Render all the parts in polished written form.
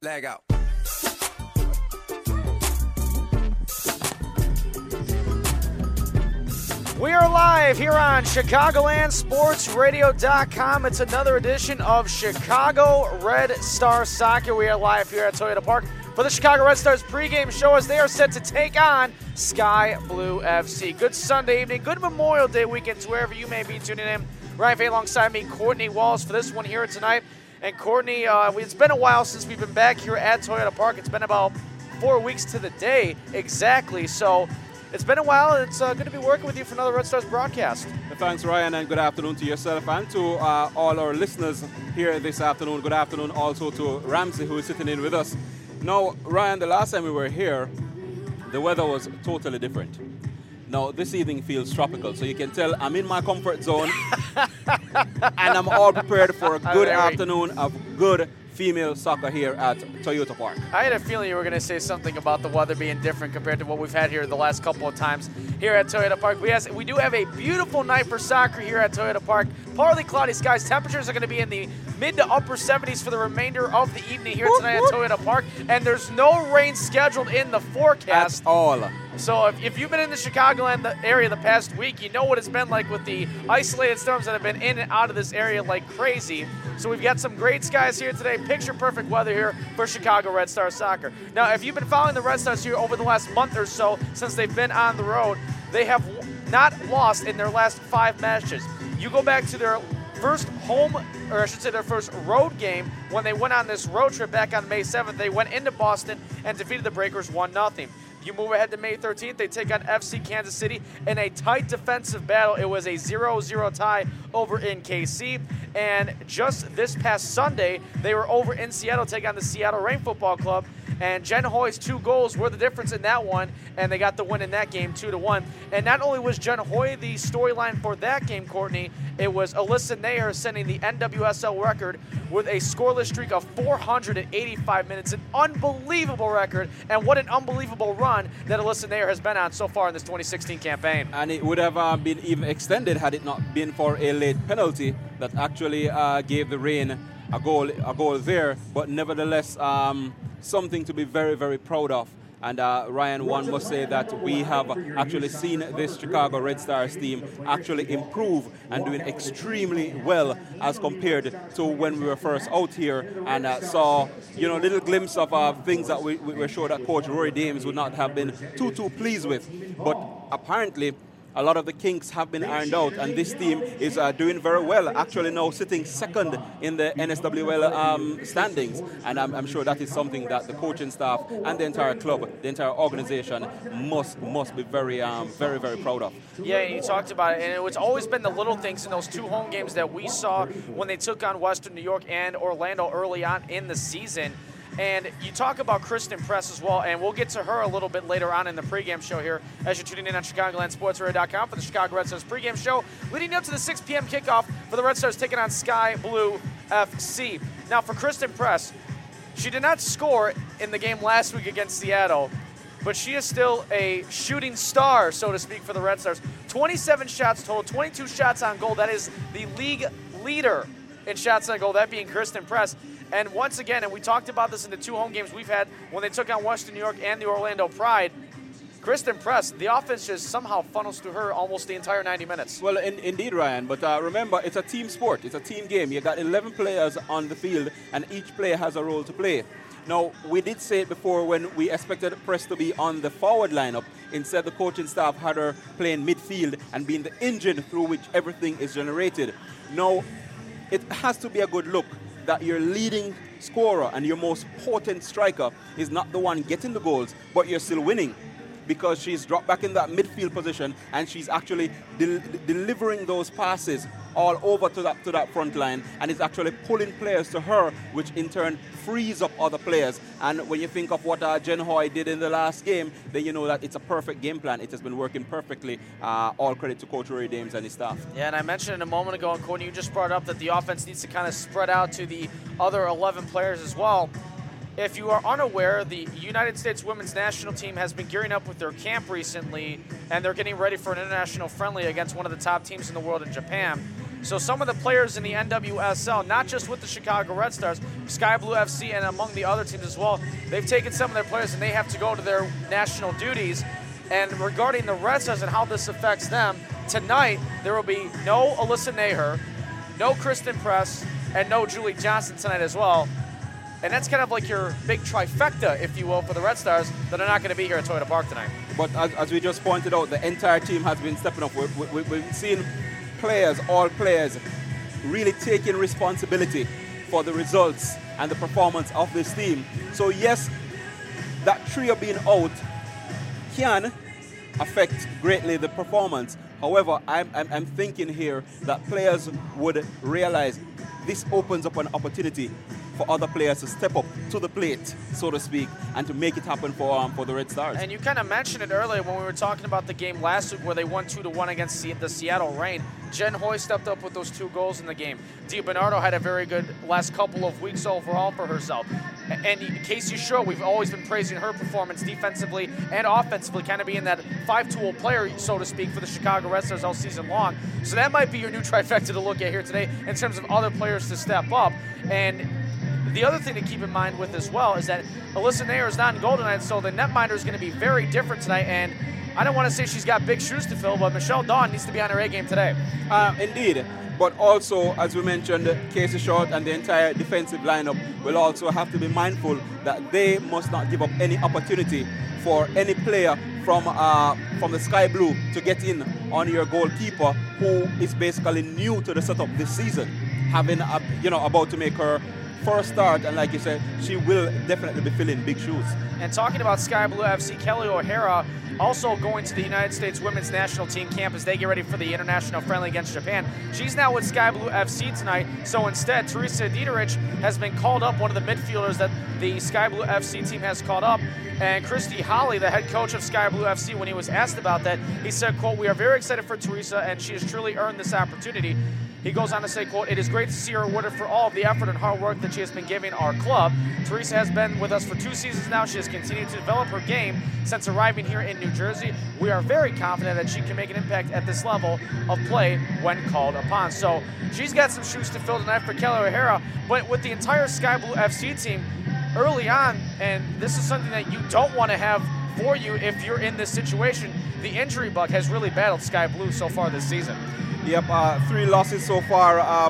Flag out. We are live here on ChicagolandSportsRadio.com. It's another edition of Chicago Red Star Soccer. We are live here at Toyota Park for the Chicago Red Stars pregame show as they are set to take on Sky Blue FC. Good Sunday evening, good Memorial Day weekend to wherever you may be tuning in. Ryan Fay alongside me, Courtney Walls for this one here tonight. And Courtney, it's been a while since we've been back here at Toyota Park. It's been about 4 weeks to the day exactly. So it's been a while, and it's good to be working with you for another Red Stars broadcast. Thanks, Ryan, and good afternoon to yourself and to all our listeners here this afternoon. Good afternoon also to Ramsey, who is sitting in with us. Now, Ryan, the last time we were here, the weather was totally different. Now, this evening feels tropical, so you can tell I'm in my comfort zone, and I'm all prepared for a good afternoon of good female soccer here at Toyota Park. I had a feeling you were going to say something about the weather being different compared to what we've had here the last couple of times here at Toyota Park. We do have a beautiful night for soccer here at Toyota Park. Partly cloudy skies. Temperatures are going to be in the mid to upper 70s for the remainder of the evening here tonight at Toyota Park. And there's no rain scheduled in the forecast. At all. So if you've been in the Chicagoland area the past week, you know what it's been like with the isolated storms that have been in and out of this area like crazy. So we've got some great skies here today. Picture perfect weather here for Chicago Red Star Soccer. Now, if you've been following the Red Stars here over the last month or so since they've been on the road, they have not lost in their last 5 matches. You go back to their first home, or I should say their first road game when they went on this road trip back on May 7th. They went into Boston and defeated the Breakers 1-0. You move ahead to May 13th, they take on FC Kansas City in a tight defensive battle. It was a 0-0 tie over in KC. And just this past Sunday, they were over in Seattle taking on the Seattle Reign Football Club. And Jen Hoy's 2 goals were the difference in that one, and they got the win in that game 2-1. And not only was Jen Hoy the storyline for that game, Courtney, it was Alyssa Nair setting the NWSL record with a scoreless streak of 485 minutes, an unbelievable record, and what an unbelievable run that Alyssa Nair has been on so far in this 2016 campaign. And it would have been even extended had it not been for a late penalty that actually gave the Reign a goal there, but nevertheless something to be very, very proud of. And Ryan, one must say that we have actually seen this Chicago Red Stars team actually improve and doing extremely well as compared to when we were first out here and saw, little glimpse of things that we were sure that Coach Rory Dames would not have been too pleased with. But apparently, a lot of the kinks have been ironed out, and this team is doing very well, actually now sitting second in the NSWL standings. And I'm sure that is something that the coaching staff and the entire club, the entire organization must be very, very proud of. Yeah, you talked about it, and it's always been the little things in those 2 home games that we saw when they took on Western New York and Orlando early on in the season. And you talk about Kristen Press as well, and we'll get to her a little bit later on in the pregame show here as you're tuning in on ChicagolandSportsRadio.com for the Chicago Red Stars pregame show, leading up to the 6 p.m. kickoff for the Red Stars taking on Sky Blue FC. Now, for Kristen Press, she did not score in the game last week against Seattle, but she is still a shooting star, so to speak, for the Red Stars. 27 shots total, 22 shots on goal. That is the league leader in shots on goal, that being Kristen Press. And once again, and we talked about this in the 2 home games we've had when they took on Western New York and the Orlando Pride, Kristen Press, the offense just somehow funnels through her almost the entire 90 minutes. Well, indeed, Ryan, but remember, it's a team sport. It's a team game. You got 11 players on the field, and each player has a role to play. Now, we did say it before when we expected Press to be on the forward lineup. Instead, the coaching staff had her playing midfield and being the engine through which everything is generated. Now, it has to be a good look that your leading scorer and your most potent striker is not the one getting the goals, but you're still winning, because she's dropped back in that midfield position and she's actually delivering those passes all over to that front line, and it's actually pulling players to her, which in turn frees up other players. And when you think of what Jen Hoy did in the last game, then you know that it's a perfect game plan. It has been working perfectly. All credit to Coach Rory Dames and his staff. Yeah, and I mentioned it a moment ago, and Courtney, you just brought up that the offense needs to kind of spread out to the other 11 players as well. If you are unaware, the United States women's national team has been gearing up with their camp recently, and they're getting ready for an international friendly against one of the top teams in the world in Japan. So some of the players in the NWSL, not just with the Chicago Red Stars, Sky Blue FC and among the other teams as well, they've taken some of their players and they have to go to their national duties. And regarding the Red Stars and how this affects them, tonight there will be no Alyssa Naher, no Kristen Press, and no Julie Johnson tonight as well. And that's kind of like your big trifecta, if you will, for the Red Stars that are not going to be here at Toyota Park tonight. But as we just pointed out, the entire team has been stepping up. We've seen players, all players, really taking responsibility for the results and the performance of this team. So yes, that trio being out can affect greatly the performance. However, I'm thinking here that players would realize this opens up an opportunity for other players to step up to the plate, so to speak, and to make it happen for the Red Stars. And you kind of mentioned it earlier when we were talking about the game last week where they won 2-1 against the Seattle Reign. Jen Hoy stepped up with those 2 goals in the game. Di Bernardo had a very good last couple of weeks overall for herself. And Casey Shaw, we've always been praising her performance defensively and offensively, kind of being that 5-tool player, so to speak, for the Chicago Red Stars all season long. So that might be your new trifecta to look at here today in terms of other players to step up. And the other thing to keep in mind with as well is that Alyssa Naher is not in goal tonight, so the netminder is going to be very different tonight. And I don't want to say she's got big shoes to fill, but Michelle Dawn needs to be on her A game today. Indeed. But also, as we mentioned, Casey Short and the entire defensive lineup will also have to be mindful that they must not give up any opportunity for any player from the Sky Blue to get in on your goalkeeper, who is basically new to the setup this season, having about to make her first start, and like you said, she will definitely be filling big shoes. And talking about Sky Blue FC, Kelly O'Hara also going to the United States women's national team camp as they get ready for the international friendly against Japan. She's now with Sky Blue FC tonight, so instead, Teresa Dieterich has been called up, one of the midfielders that the Sky Blue FC team has called up. And Christy Holly, the head coach of Sky Blue FC, when he was asked about that, he said, quote, "We are very excited for Teresa, and she has truly earned this opportunity." He goes on to say, quote, "It is great to see her awarded for all of the effort and hard work that she has been giving our club. Teresa has been with us for 2 seasons now. She has continued to develop her game since arriving here in New Jersey. We are very confident that she can make an impact at this level of play when called upon." So she's got some shoes to fill tonight for Kelly O'Hara. But with the entire Sky Blue FC team early on, and this is something that you don't want to have for you if you're in this situation, the injury bug has really battled Sky Blue so far this season. Yep, 3 losses so far out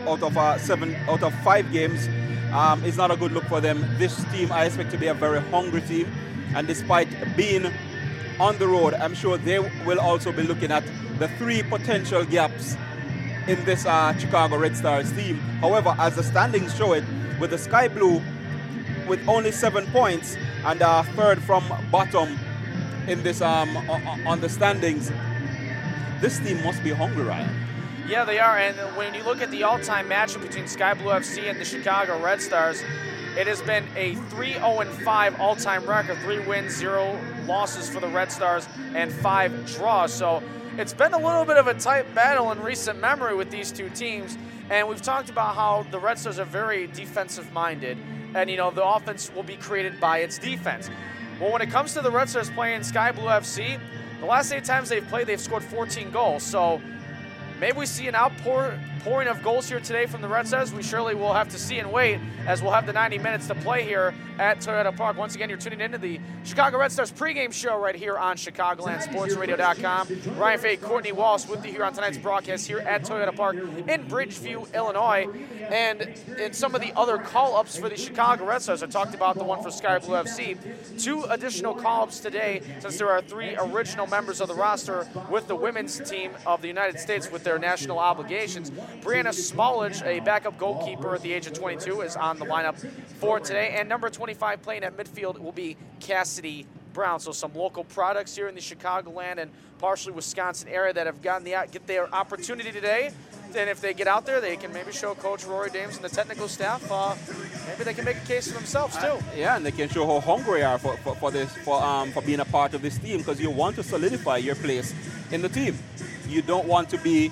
of 5 games. It's not a good look for them. This team I expect to be a very hungry team, and despite being on the road, I'm sure they will also be looking at the 3 potential gaps in this Chicago Red Stars team. However, as the standings show it, with the Sky Blue with only 7 points and 3rd from bottom in this on the standings, this team must be hungry, Ryan. Yeah, they are. And when you look at the all-time matchup between Sky Blue FC and the Chicago Red Stars, it has been a 3-0-5 all-time record. 3 wins, 0 losses for the Red Stars, and 5 draws. So it's been a little bit of a tight battle in recent memory with these 2 teams. And we've talked about how the Red Stars are very defensive-minded. And, the offense will be created by its defense. Well, when it comes to the Red Stars playing Sky Blue FC, the last 8 times they've played, they've scored 14 goals. So maybe we see an outpouring of goals here today from the Red Stars. We surely will have to see and wait, as we'll have the 90 minutes to play here at Toyota Park. Once again, you're tuning into the Chicago Red Stars pregame show right here on ChicagolandSportsRadio.com. Ryan Fay, Courtney Walsh with you here on tonight's broadcast here at Toyota Park in Bridgeview, Illinois. And in some of the other call-ups for the Chicago Red Stars, I talked about the one for Sky Blue FC. 2 additional call-ups today, since there are 3 original members of the roster with the women's team of the United States with their national obligations. Brianna Smallage, a backup goalkeeper at the age of 22, is on the lineup for today. And number 25 playing at midfield will be Cassidy Brown. So some local products here in the Chicagoland and partially Wisconsin area that have get their opportunity today. And if they get out there, they can maybe show Coach Rory Dames and the technical staff. Maybe they can make a case for themselves too. Yeah, and they can show how hungry they are for being a part of this team, because you want to solidify your place in the team. You don't want to be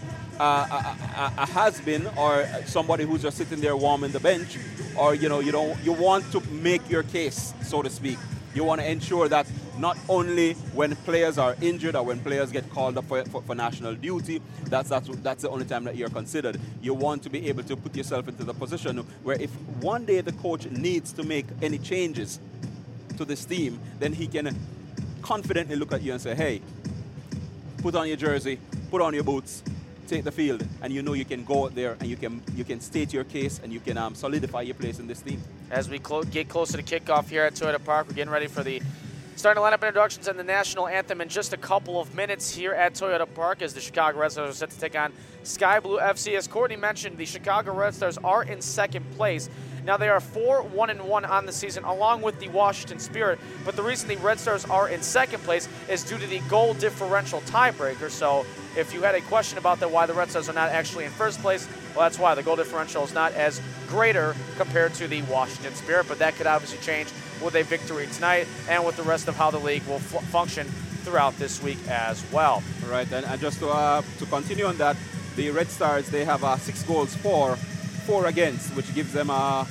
a has-been or somebody who's just sitting there warming the bench, or you want to make your case, so to speak. You want to ensure that not only when players are injured or when players get called up for national duty. That's the only time that you're considered. You want to be able to put yourself into the position where if one day the coach needs to make any changes to this team, then he can confidently look at you and say, hey, put on your jersey, put on your boots, take the field, and you know you can go out there and you can state your case and you can solidify your place in this team. As we get closer to kickoff here at Toyota Park, we're getting ready for the starting lineup introductions and the national anthem in just a couple of minutes here at Toyota Park as the Chicago Red Stars are set to take on Sky Blue FC. As Courtney mentioned, the Chicago Red Stars are in second place. Now they are 4-1-1 on the season along with the Washington Spirit, but the reason the Red Stars are in second place is due to the goal differential tiebreaker. So if you had a question about that, why the Red Stars are not actually in first place, well, that's why. The goal differential is not as greater compared to the Washington Spirit, but that could obviously change with a victory tonight and with the rest of how the league will function throughout this week as well. All right, and just to continue on that, the Red Stars, they have 6 goals for, 4 against, which gives them a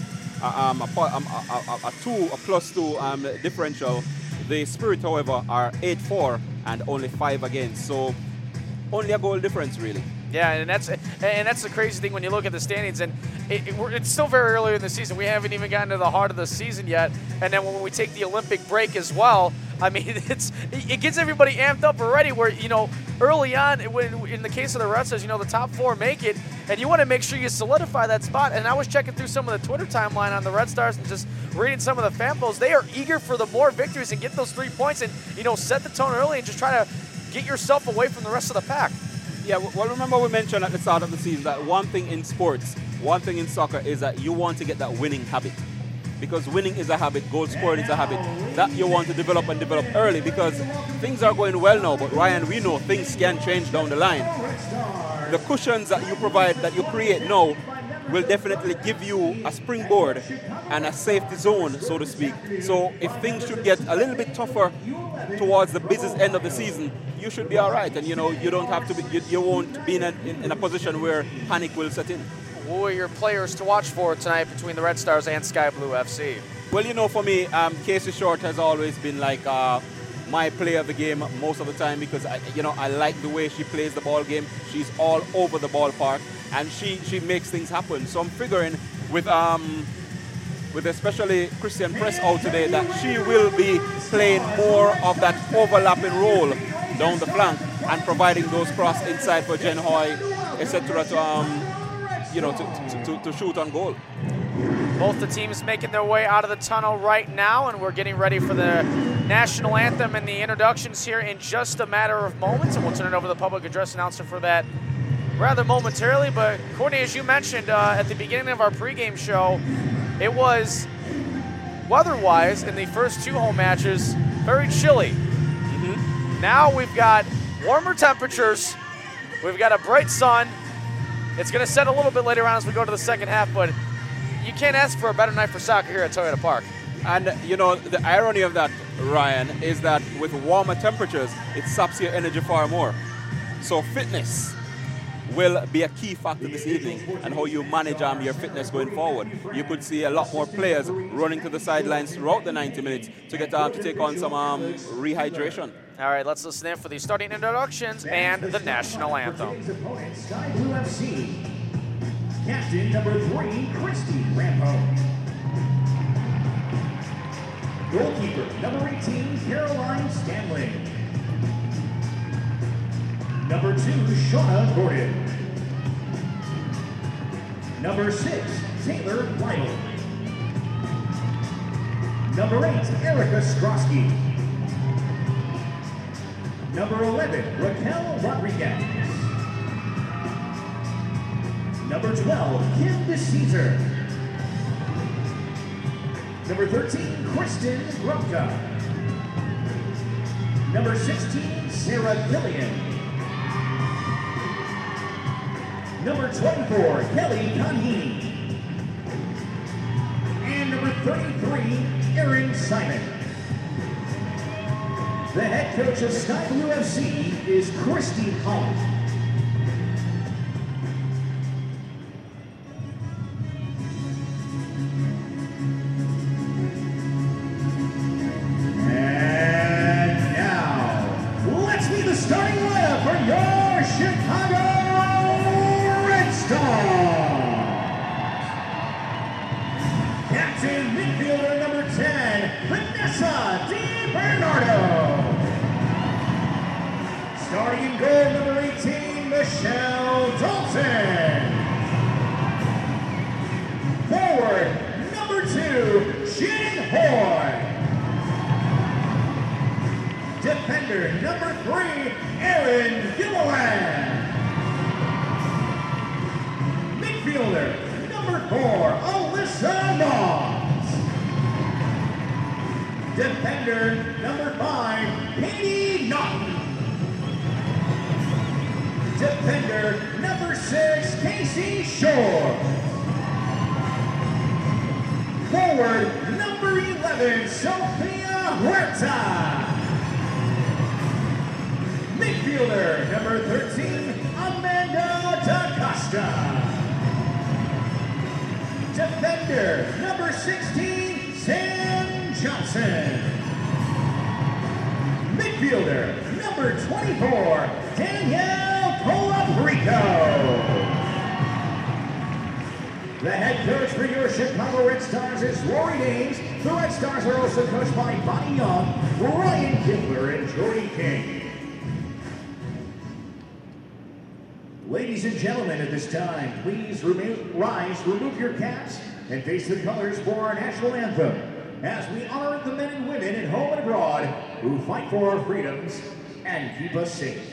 +2 differential. The Spirit, however, are 8-4 and only 5 against. So only a goal difference, really. Yeah, and that's the crazy thing when you look at the standings, and it's still very early in the season. We haven't even gotten to the heart of the season yet, and then when we take the Olympic break as well, I mean, it gets everybody amped up already. Where early on, in the case of the Red Stars, the top 4 make it, and you want to make sure you solidify that spot. And I was checking through some of the Twitter timeline on the Red Stars and just reading some of the fan polls. They are eager for the more victories and get those 3 points, and set the tone early and just try to get yourself away from the rest of the pack. Yeah, well, remember we mentioned at the start of the season that one thing in sports, one thing in soccer is that you want to get that winning habit. Because winning is a habit, goal scoring is a habit that you want to develop early, because things are going well now, but Ryan, we know things can change down the line. The cushions that you provide, that you create now, will definitely give you a springboard and a safety zone, so to speak. So if things should get a little bit tougher towards the business end of the season, you should be all right, and you don't have to be, you won't be in a position where panic will set in. Who are your players to watch for tonight between the Red Stars and Sky Blue FC? Well, for me, Casey Short has always been like my player of the game most of the time, because I like the way she plays the ball game. She's all over the ballpark, and she makes things happen. So I'm figuring with especially Christian Press out today, that she will be playing more of that overlapping role down the flank and providing those cross inside for Jen Hoy, etc. to shoot on goal. Both the teams making their way out of the tunnel right now, and we're getting ready for the national anthem and the introductions here in just a matter of moments, and we'll turn it over to the public address announcer for that rather momentarily. But Courtney, as you mentioned at the beginning of our pregame show, it was weather-wise in the first 2 home matches very chilly. Now we've got warmer temperatures, we've got a bright sun. It's going to set a little bit later on as we go to the second half, but you can't ask for a better night for soccer here at Toyota Park. And the irony of that, Ryan, is that with warmer temperatures, it saps your energy far more. So fitness will be a key factor this evening, and how you manage your fitness going forward. You could see a lot more players running to the sidelines throughout the 90 minutes to get to take on some rehydration. All right, let's listen in for the starting introductions and the national anthem. Sky Blue FC, captain number 3, Christy Rambo. Goalkeeper number 18, Caroline Stanley. Number 2, Shauna Gordon. Number 6, Taylor Lytle. Number 8, Erica Strosky. Number 11, Raquel Rodriguez. Number 12, Kim DeCesar. Number 13, Kristen Grumka. Number 16, Sarah Gillian. Number 24, Kelly Conheen. And number 33, Erin Simon. The head coach of Sky Blue FC is Christy Holland. And Defender number 3, Aaron Gilliland. Midfielder number 4, Alyssa Moss. Defender number 5, Katie Naughton. Defender number 6, Casey Shore. Forward number 11, Sophia Huerta. Midfielder number 13, Amanda DaCosta. Defender number 16, Sam Johnson. Midfielder number 24, Danielle Colabrico. The head coach for your Chicago Red Stars is Rory Dames. The Red Stars are also coached by Bonnie Young, Ryan Kibler, and Jordy King. Ladies and gentlemen, at this time, please rise, remove your caps, and face the colors for our national anthem as we honor the men and women at home and abroad who fight for our freedoms and keep us safe.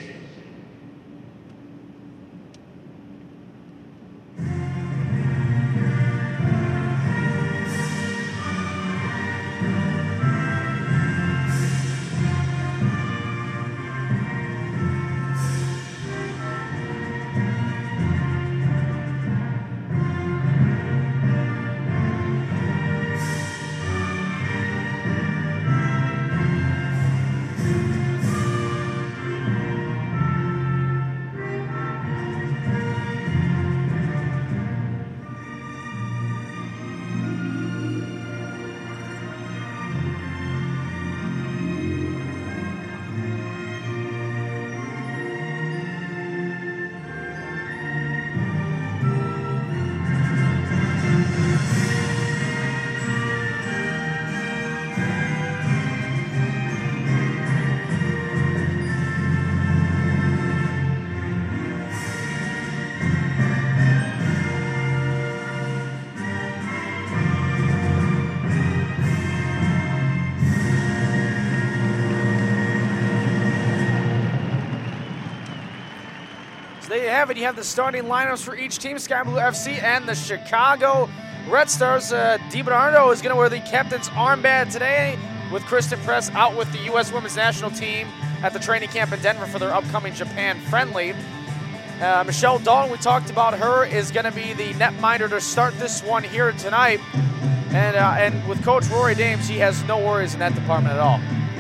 There you have it. You have the starting lineups for each team, Sky Blue FC and the Chicago Red Stars. DiBernardo is going to wear the captain's armband today, with Kristen Press out with the U.S. Women's National Team at the training camp in Denver for their upcoming Japan friendly. Michelle Dalton, we talked about her, is going to be the netminder to start this one here tonight. And with Coach Rory Dames, he has no worries in that department at all.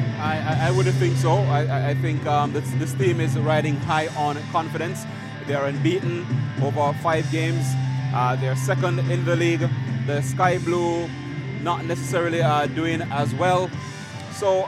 I wouldn't think so. I think this team is riding high on confidence. They are unbeaten over 5 games. They're second in the league. The Sky Blue not necessarily doing as well. So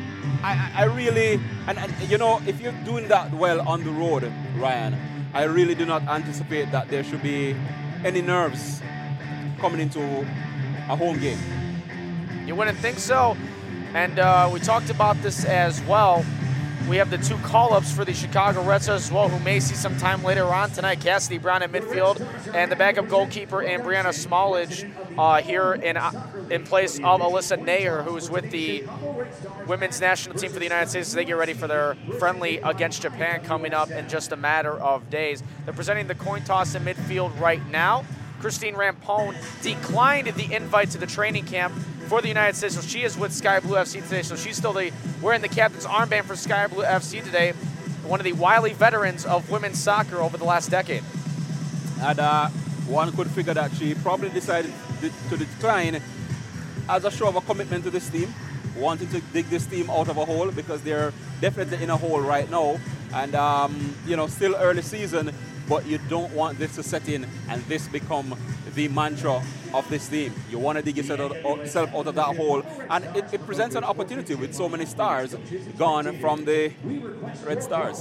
I really, and you know, if you're doing that well on the road, Ryan, I really do not anticipate that there should be any nerves coming into a home game. You wouldn't think so. And we talked about this as well. We have the 2 call-ups for the Chicago Red Stars as well, who may see some time later on tonight. Cassidy Brown in midfield, and the backup goalkeeper, and Brianna Smallage here in place of Alyssa Nair, who is with the women's national team for the United States as they get ready for their friendly against Japan coming up in just a matter of days. They're presenting the coin toss in midfield right now. Christine Rampone declined the invite to the training camp for the United States, so she is with Sky Blue FC today. So she's still wearing the captain's armband for Sky Blue FC today, one of the wily veterans of women's soccer over the last decade. And one could figure that she probably decided to decline as a show of a commitment to this team, wanting to dig this team out of a hole, because they're definitely in a hole right now. And, you know, still early season, but you don't want this to set in and this become the mantra of this team. You want to dig yourself out of that hole, and it presents an opportunity with so many stars gone from the Red Stars.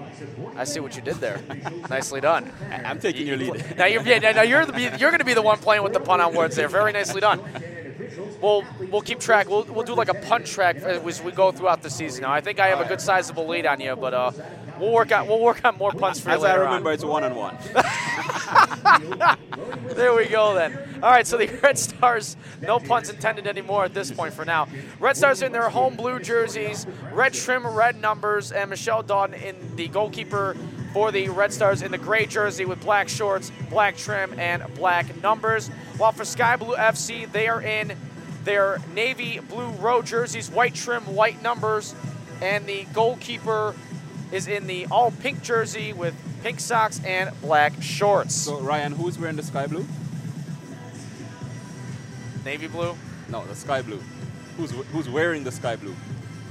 I see what you did there. Nicely done. I'm taking your lead. Now you're going to be the one playing with the pun on words there. Very nicely done. We'll keep track. We'll do like a pun track as we go throughout the season. Now I think I have a good sizable lead on you, but we'll work on more puns for you later on. As I remember, it's 1-on-1. There we go then. All right, so the Red Stars, no puns intended anymore at this point for now. Red Stars in their home blue jerseys, red trim, red numbers, and Michelle Dawden in the goalkeeper for the Red Stars in the gray jersey with black shorts, black trim, and black numbers. While for Sky Blue FC, they are in their navy blue row jerseys, white trim, white numbers, and the goalkeeper is in the all pink jersey with pink socks and black shorts. So Ryan, who's wearing the sky blue? Navy blue? No, the sky blue. Who's wearing the sky blue?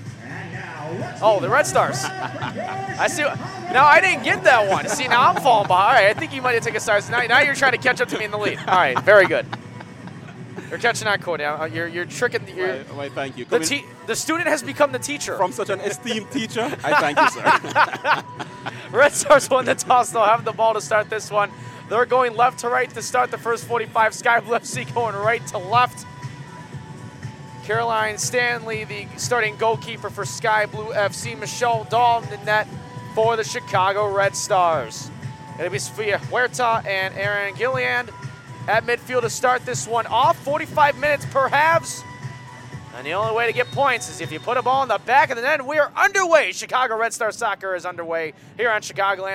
Oh, the Red Stars. I see. Now I didn't get that one. See, now I'm falling behind. All right, I think you might have taken Stars. Now you're trying to catch up to me in the lead. All right, very good. You're catching on, Cody. You're tricking. Why, thank you. The student has become the teacher. From such an esteemed teacher, I thank you, sir. Red Stars won the toss. They'll have the ball to start this one. They're going left to right to start the first 45. Sky Blue FC going right to left. Caroline Stanley, the starting goalkeeper for Sky Blue FC. Michelle Dalton in net for the Chicago Red Stars. It'll be Sofia Huerta and Erin Gilliand at midfield to start this one off. 45 minutes per halves. And the only way to get points is if you put a ball in the back of the net. We are underway. Chicago Red Star Soccer is underway here on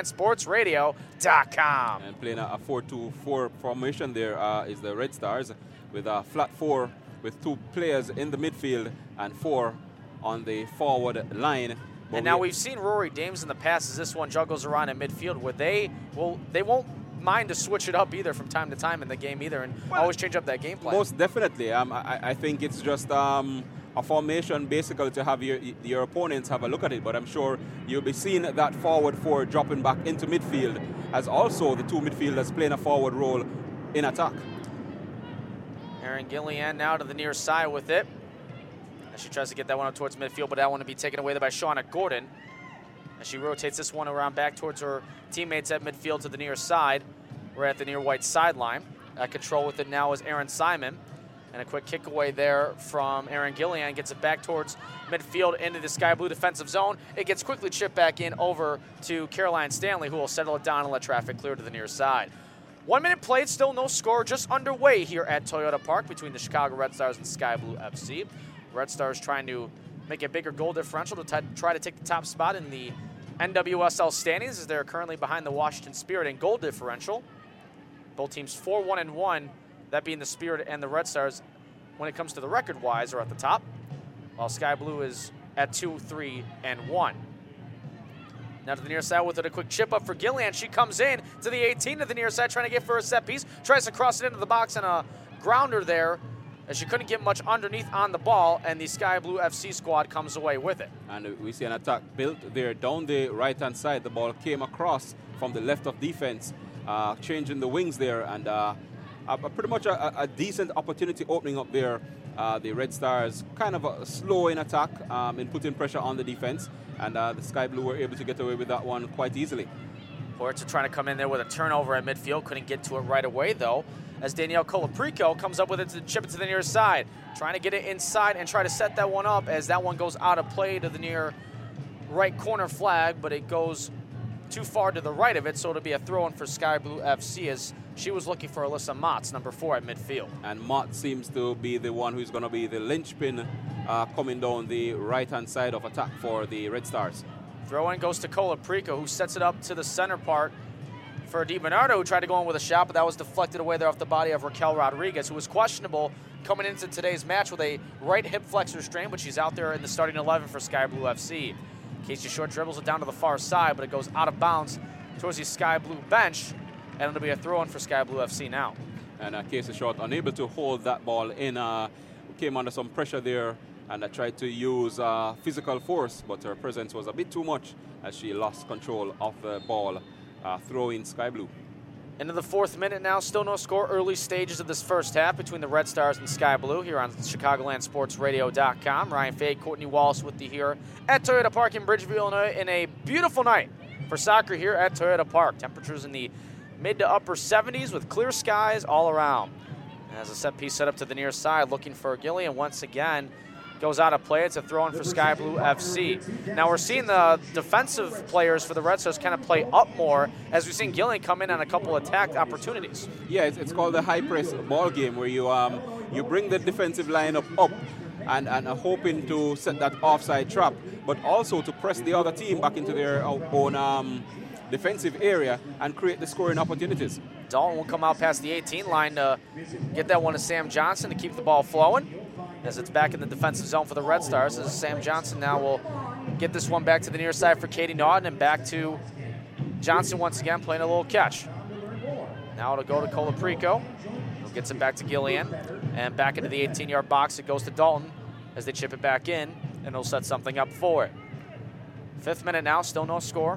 ChicagolandSportsRadio.com. And playing a 4-2-4 formation there is the Red Stars with a flat 4 with 2 players in the midfield and 4 on the forward line. But and now we've seen Rory Dames in the past as this one juggles around in midfield where they won't mind to switch it up either from time to time in the game either and always change up that game plan. Most definitely. I think it's just a formation basically to have your opponents have a look at it, but I'm sure you'll be seeing that forward 4 dropping back into midfield as also the 2 midfielders playing a forward role in attack. Erin Gillian now to the near side with it. As she tries to get that one up towards midfield, but that one will be taken away by Shauna Gordon. As she rotates this one around back towards her teammates at midfield to the near side. We're at the near white sideline. At control with it now is Aaron Simon. And a quick kick away there from Erin Gillian. Gets it back towards midfield into the Sky Blue defensive zone. It gets quickly chipped back in over to Caroline Stanley, who will settle it down and let traffic clear to the near side. 1 minute played, still no score, just underway here at Toyota Park between the Chicago Red Stars and Sky Blue FC. Red Stars trying to make a bigger goal differential to try to take the top spot in the NWSL standings as they're currently behind the Washington Spirit in goal differential. Both teams 4-1-1, that being the Spirit and the Red Stars when it comes to the record-wise are at the top, while Sky Blue is at 2-3-1. Now to the near side with it, a quick chip up for Gillian. She comes in to the 18 to the near side, trying to get for a set piece. Tries to cross it into the box and a grounder there, as she couldn't get much underneath on the ball, and the Sky Blue FC squad comes away with it. And we see an attack built there down the right-hand side. The ball came across from the left of defense, changing the wings there, and pretty much a decent opportunity opening up there. The Red Stars kind of slow in attack in putting pressure on the defense, and the Sky Blue were able to get away with that one quite easily. Huerta trying to come in there with a turnover at midfield. Couldn't get to it right away, though, as Danielle Colaprico comes up with it to chip it to the near side. Trying to get it inside and try to set that one up as that one goes out of play to the near right corner flag, but it goes too far to the right of it, so it'll be a throw-in for Sky Blue FC as she was looking for Alyssa Motts, number 4 at midfield. And Mott seems to be the one who's going to be the linchpin coming down the right-hand side of attack for the Red Stars. Throw-in goes to Colaprico, who sets it up to the center part for DiBernardo, who tried to go in with a shot, but that was deflected away there off the body of Raquel Rodriguez, who was questionable coming into today's match with a right hip flexor strain, but she's out there in the starting 11 for Sky Blue FC. Casey Short dribbles it down to the far side, but it goes out of bounds towards the Sky Blue bench, and it'll be a throw-in for Sky Blue FC now. And Casey Short unable to hold that ball in, came under some pressure there, and tried to use physical force, but her presence was a bit too much as she lost control of the ball, throwing Sky Blue. Into the 4th minute now, still no score. Early stages of this first half between the Red Stars and Sky Blue here on ChicagolandSportsRadio.com. Ryan Fade, Courtney Wallace with you here at Toyota Park in Bridgeville, Illinois, in a beautiful night for soccer here at Toyota Park. Temperatures in the mid to upper 70s with clear skies all around. As a set piece set up to the near side, looking for Gillian once again. goes out of play. It's a throw in for Sky Blue FC. Now we're seeing the defensive players for the Red Stars kind of play up more as we've seen Gillian come in on a couple attack opportunities. Yeah, it's called the high press ball game, where you bring the defensive lineup up and hoping to set that offside trap, but also to press the other team back into their own defensive area and create the scoring opportunities. Dalton will come out past the 18 line to get that one to Sam Johnson to keep the ball flowing as it's back in the defensive zone for the Red Stars, as Sam Johnson now will get this one back to the near side for Katie Naughton, and back to Johnson once again playing a little catch. Now it'll go to Colaprico, who gets it back to Gillian, and back into the 18-yard box it goes to Dalton as they chip it back in, and it'll set something up for it. 5th minute now, still no score.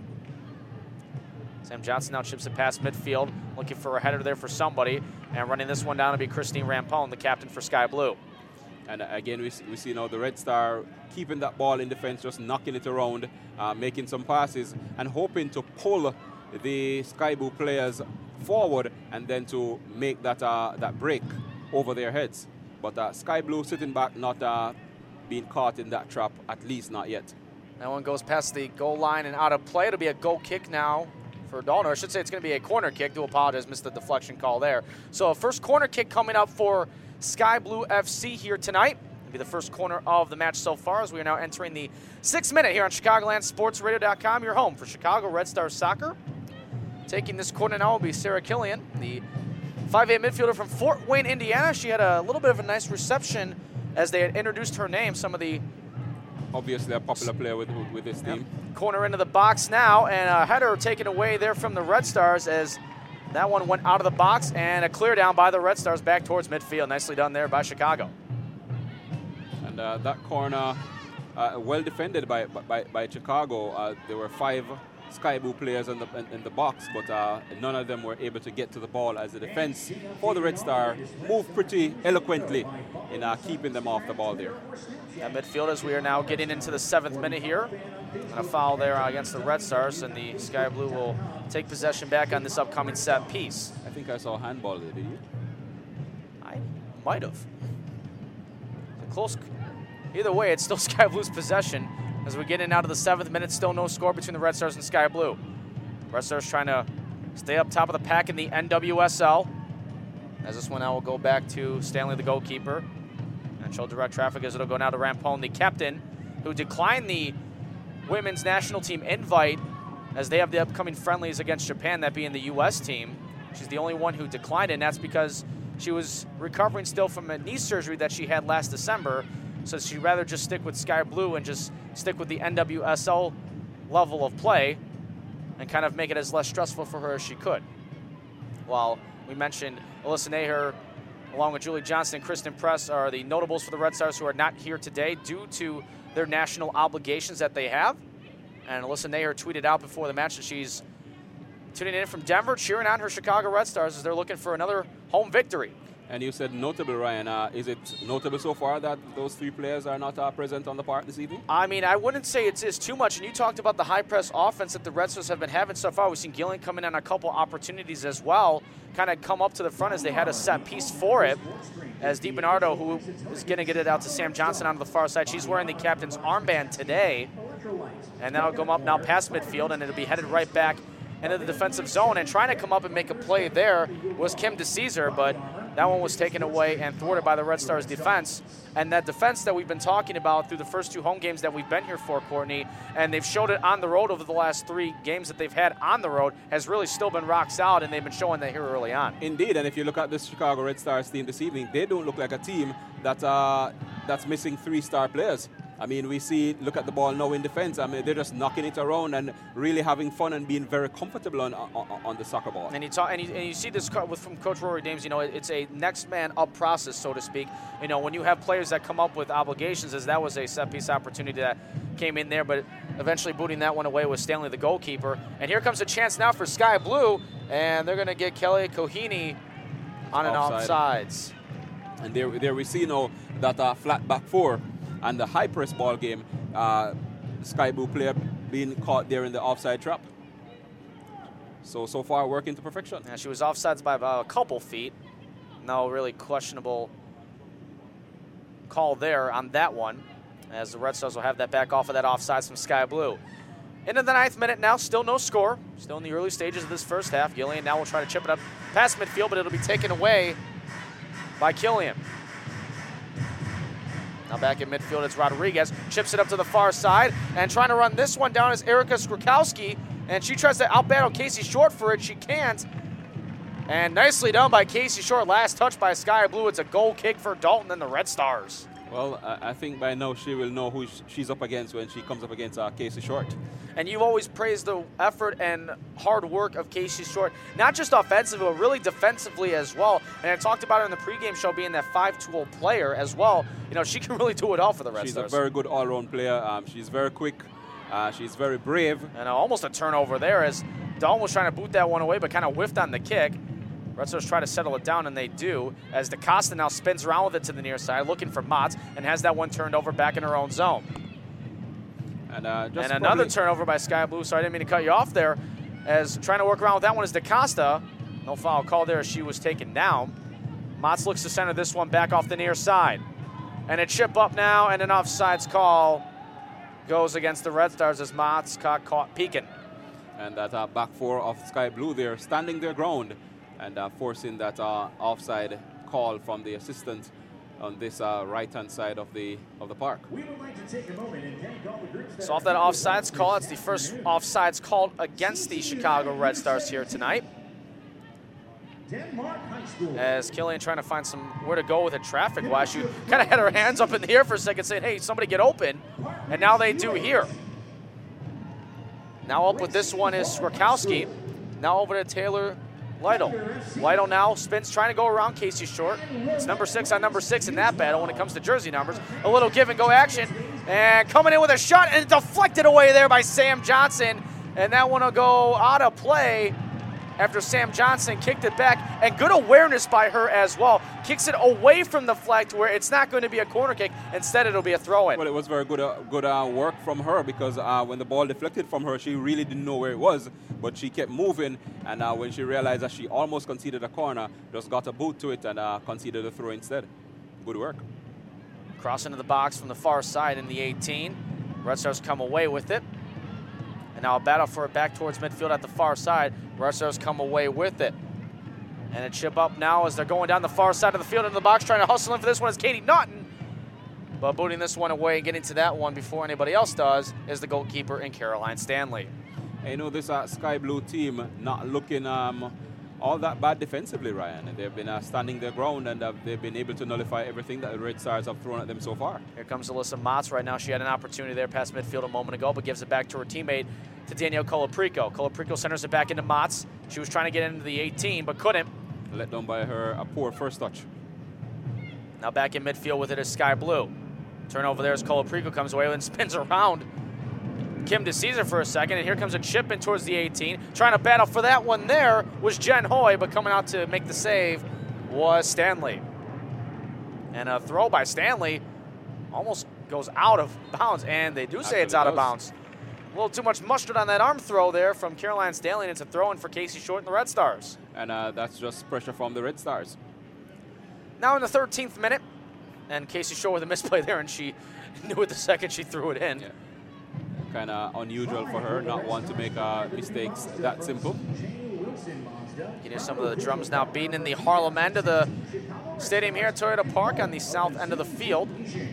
Sam Johnson now chips it past midfield, looking for a header there for somebody, and running this one down to be Christine Rampone, the captain for Sky Blue. And again, we see now the Red Star keeping that ball in defense, just knocking it around, making some passes, and hoping to pull the Sky Blue players forward and then to make that break over their heads. But Sky Blue sitting back, not being caught in that trap, at least not yet. That one goes past the goal line and out of play. It'll be a goal kick now for Dalton. Or I should say it's going to be a corner kick. Do apologize, missed the deflection call there. So a first corner kick coming up for Sky Blue FC here tonight. It'll be the first corner of the match so far, as we are now entering the 6th minute here on ChicagolandSportsRadio.com, your home for Chicago Red Stars soccer. Taking this corner now will be Sarah Killian, the 5'8" midfielder from Fort Wayne, Indiana. She had a little bit of a nice reception as they had introduced her name. Some of the obviously a popular player with this team. Corner into the box now, and a header taken away there from the Red Stars as that one went out of the box, and a clear down by the Red Stars back towards midfield. Nicely done there by Chicago. And that corner, well defended by Chicago. There were 5 Sky Blue players in the box, but none of them were able to get to the ball, as the defense for the Red Star moved pretty eloquently in keeping them off the ball there. At midfield, as we are now getting into the 7th minute here. And a foul there against the Red Stars, and the Sky Blue will take possession back on this upcoming set piece. I think I saw a handball there, did you? I might have. Close. Either way, it's still Sky Blue's possession. As we get in out of the 7th minute, still no score between the Red Stars and Sky Blue. Red Stars trying to stay up top of the pack in the NWSL. As this one now will go back to Stanley, the goalkeeper. And she'll direct traffic as it'll go now to Rampone, the captain, who declined the women's national team invite as they have the upcoming friendlies against Japan, that being the U.S. team. She's the only one who declined it, and that's because she was recovering still from a knee surgery that she had last December. So she'd rather just stick with Sky Blue and just stick with the NWSL level of play and kind of make it as less stressful for her as she could. While we mentioned Alyssa Naher, along with Julie Johnson and Kristen Press, are the notables for the Red Stars who are not here today due to their national obligations that they have. And Alyssa Naher tweeted out before the match that she's tuning in from Denver, cheering on her Chicago Red Stars as they're looking for another home victory. And you said notable, Ryan. Is it notable so far that those 3 players are not present on the park this evening? I mean, I wouldn't say it's too much. And you talked about the high press offense that the Red Stars have been having so far. We've seen Gillian come in on a couple opportunities as well, kind of come up to the front as they had a set piece for it. As DiBernardo, who is going to get it out to Sam Johnson on the far side. She's wearing the captain's armband today. And that'll go up now past midfield, and it'll be headed right back into the defensive zone. And trying to come up and make a play there was Kim DeCesar, but that one was taken away and thwarted by the Red Stars defense. And that defense that we've been talking about through the first 2 home games that we've been here for, Courtney, and they've showed it on the road over the last 3 games that they've had on the road, has really still been rock solid, and they've been showing that here early on. Indeed, and if you look at this Chicago Red Stars team this evening, they don't look like a team that's missing 3-star players. I mean, look at the ball now in defense. I mean, they're just knocking it around and really having fun and being very comfortable on the soccer ball. And you see this from Coach Rory Dames. You know, it's a next man up process, so to speak. You know, when you have players that come up with obligations, as that was a set piece opportunity that came in there, but eventually booting that one away was Stanley, the goalkeeper. And here comes a chance now for Sky Blue, and they're going to get Kelly Kohini on an offsides. And there we see now that flat back 4 and the high press ball game, Sky Blue player being caught there in the offside trap. So far working to perfection. Yeah, she was offsides by about a couple feet. No really questionable call there on that one, as the Red Stars will have that back off of that offsides from Sky Blue. Into the 9th minute now, still no score. Still in the early stages of this first half. Gillian now will try to chip it up past midfield, but it'll be taken away by Killian. Now back in midfield, it's Rodriguez. Chips it up to the far side, and trying to run this one down is Erica Skrzykowski, and she tries to outbattle Casey Short for it. She can't. And nicely done by Casey Short. Last touch by Sky Blue. It's a goal kick for Dalton and the Red Stars. Well, I think by now she will know who she's up against when she comes up against Casey Short. And you've always praised the effort and hard work of Casey Short, not just offensively, but really defensively as well. And I talked about her in the pregame show being that 5-tool player as well. You know, she can really do it all for the Red Stars. She's a very good all-around player. She's very quick. She's very brave. And almost a turnover there as Dalton was trying to boot that one away, but kind of whiffed on the kick. Red Stars try to settle it down, and they do, as DaCosta now spins around with it to the near side, looking for Motts, and has that one turned over back in her own zone. And another turnover by Sky Blue. Sorry, I didn't mean to cut you off there. As trying to work around with that one is DaCosta. No foul call there as she was taken down. Motts looks to center this one back off the near side. And a chip up now, and an offsides call goes against the Red Stars as Motts caught peeking. And that back four of Sky Blue there, standing their ground, and forcing that offside call from the assistant on this right-hand side of the park. We would like to take a moment and thank all the groups that So off that offsides call, it's the first offsides called against the Chicago Red Stars here tonight. Denmark High School. As Killian trying to find where to go with it traffic-wise. She kind of had her hands up in the air for a second saying, hey, somebody get open. And now they do here. Now up with this one is Skrzykowski. Now over to Taylor Lytle. Lytle now spins, trying to go around Casey Short. It's number 6 on number 6 in that battle when it comes to jersey numbers. A little give and go action. And coming in with a shot and deflected away there by Sam Johnson. And that one will go out of play after Sam Johnson kicked it back. And good awareness by her as well. Kicks it away from the flag to where it's not going to be a corner kick. Instead, it'll be a throw-in. Well, it was very good work from her because when the ball deflected from her, she really didn't know where it was, but she kept moving. And when she realized that she almost conceded a corner, just got a boot to it and conceded a throw instead. Good work. Cross into the box from the far side in the 18. Red Stars come away with it. And now a battle for it back towards midfield at the far side. Red Stars come away with it. And a chip up now as they're going down the far side of the field into the box, trying to hustle in for this one is Katie Naughton. But booting this one away and getting to that one before anybody else does is the goalkeeper in Caroline Stanley. And you know, this Sky Blue team not looking all that bad defensively, Ryan. And they've been standing their ground, and they've been able to nullify everything that the Red Stars have thrown at them so far. Here comes Alyssa Motts right now. She had an opportunity there past midfield a moment ago, but gives it back to her teammate, to Danielle Colaprico. Colaprico centers it back into Motts. She was trying to get into the 18, but couldn't. Let down by her a poor first touch. Now back in midfield with it is Sky Blue. Turnover there as Colaprico comes away and spins around Kim DeCesar for a second, and here comes a chip in towards the 18. Trying to battle for that one there was Jen Hoy, but coming out to make the save was Stanley. And a throw by Stanley almost goes out of bounds, and they do say it's out of bounds. A little too much mustard on that arm throw there from Caroline Stanley, and it's a throw-in for Casey Short and the Red Stars. And that's just pressure from the Red Stars. Now in the 13th minute, and Casey Short with a misplay there, and she knew it the second she threw it in. Yeah. Kind of unusual for her, not want to make mistakes that simple. You can hear some of the drums now beating in the Harlem end of the stadium here at Toyota Park on the south end of the field.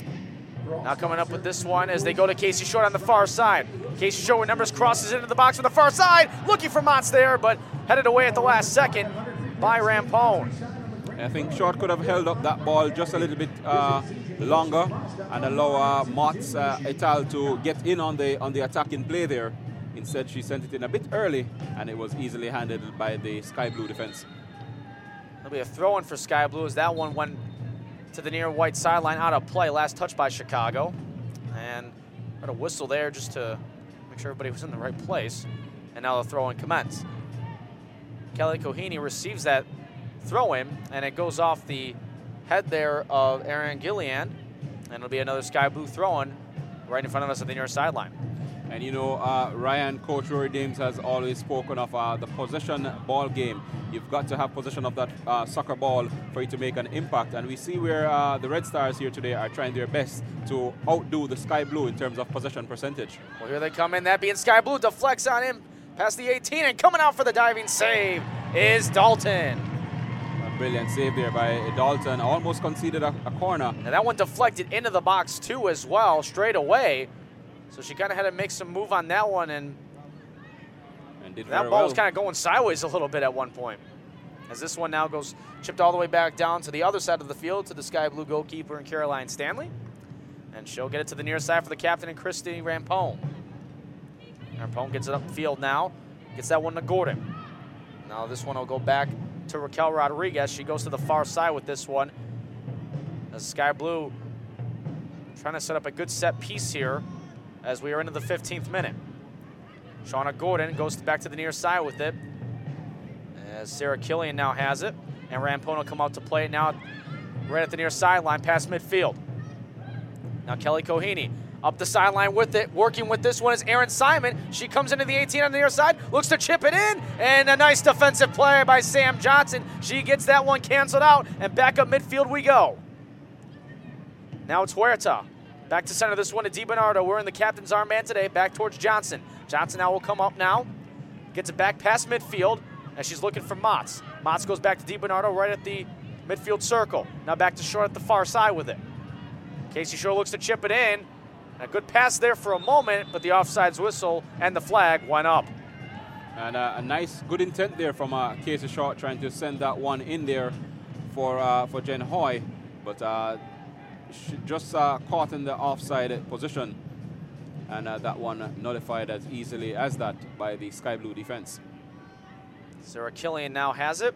Now coming up with this one as they go to Casey Short on the far side. Casey Short with numbers crosses into the box from the far side, looking for Motts there, but headed away at the last second by Rampone. I think Short could have held up that ball just a little bit longer and allow Motts et al. To get in on the attacking play there. Instead, she sent it in a bit early, and it was easily handled by the Sky Blue defense. There'll be a throw-in for Sky Blue as that one went to the near white sideline out of play. Last touch by Chicago. And got a whistle there just to make sure everybody was in the right place. And now the throw-in commenced. Kelly Kohini receives that throw-in, and it goes off the head there of Erin Gillian. And it'll be another Sky Blue throw-in right in front of us at the near sideline. And you know, Ryan, Coach Rory Dames has always spoken of the possession ball game. You've got to have possession of that soccer ball for you to make an impact. And we see where the Red Stars here today are trying their best to outdo the Sky Blue in terms of possession percentage. Well, here they come in, that being Sky Blue, deflects on him past the 18, and coming out for the diving save is Dalton. A brilliant save there by Dalton, almost conceded a corner. And that one deflected into the box too as well, straight away. So she kind of had to make some move on that one, and did that ball was kind of going sideways a little bit at one point. As this one now goes chipped all the way back down to the other side of the field to the Sky Blue goalkeeper and Caroline Stanley. And she'll get it to the near side for the captain and Christy Rampone. Rampone gets it up the field now, gets that one to Gordon. Now this one will go back to Raquel Rodriguez. She goes to the far side with this one. As Sky Blue trying to set up a good set piece here as we are into the 15th minute. Shauna Gordon goes back to the near side with it. As Sarah Killian now has it. And Rampone will come out to play it now right at the near sideline past midfield. Now Kelly Coheney up the sideline with it. Working with this one is Erin Simon. She comes into the 18 on the near side, looks to chip it in, and a nice defensive play by Sam Johnson. She gets that one canceled out, and back up midfield we go. Now it's Huerta. Back to center, this one to DiBernardo. We're in the captain's armband today, back towards Johnson. Johnson now will come up now. Gets it back past midfield, and she's looking for Motz. Motz goes back to DiBernardo right at the midfield circle. Now back to Shore at the far side with it. Casey Shore looks to chip it in. A good pass there for a moment, but the offsides whistle and the flag went up. And a nice, good intent there from Casey Shore trying to send that one in there for Jen Hoy, but she just caught in the offside position, and that one nullified as easily as that by the Sky Blue defense. Sarah Killian now has it.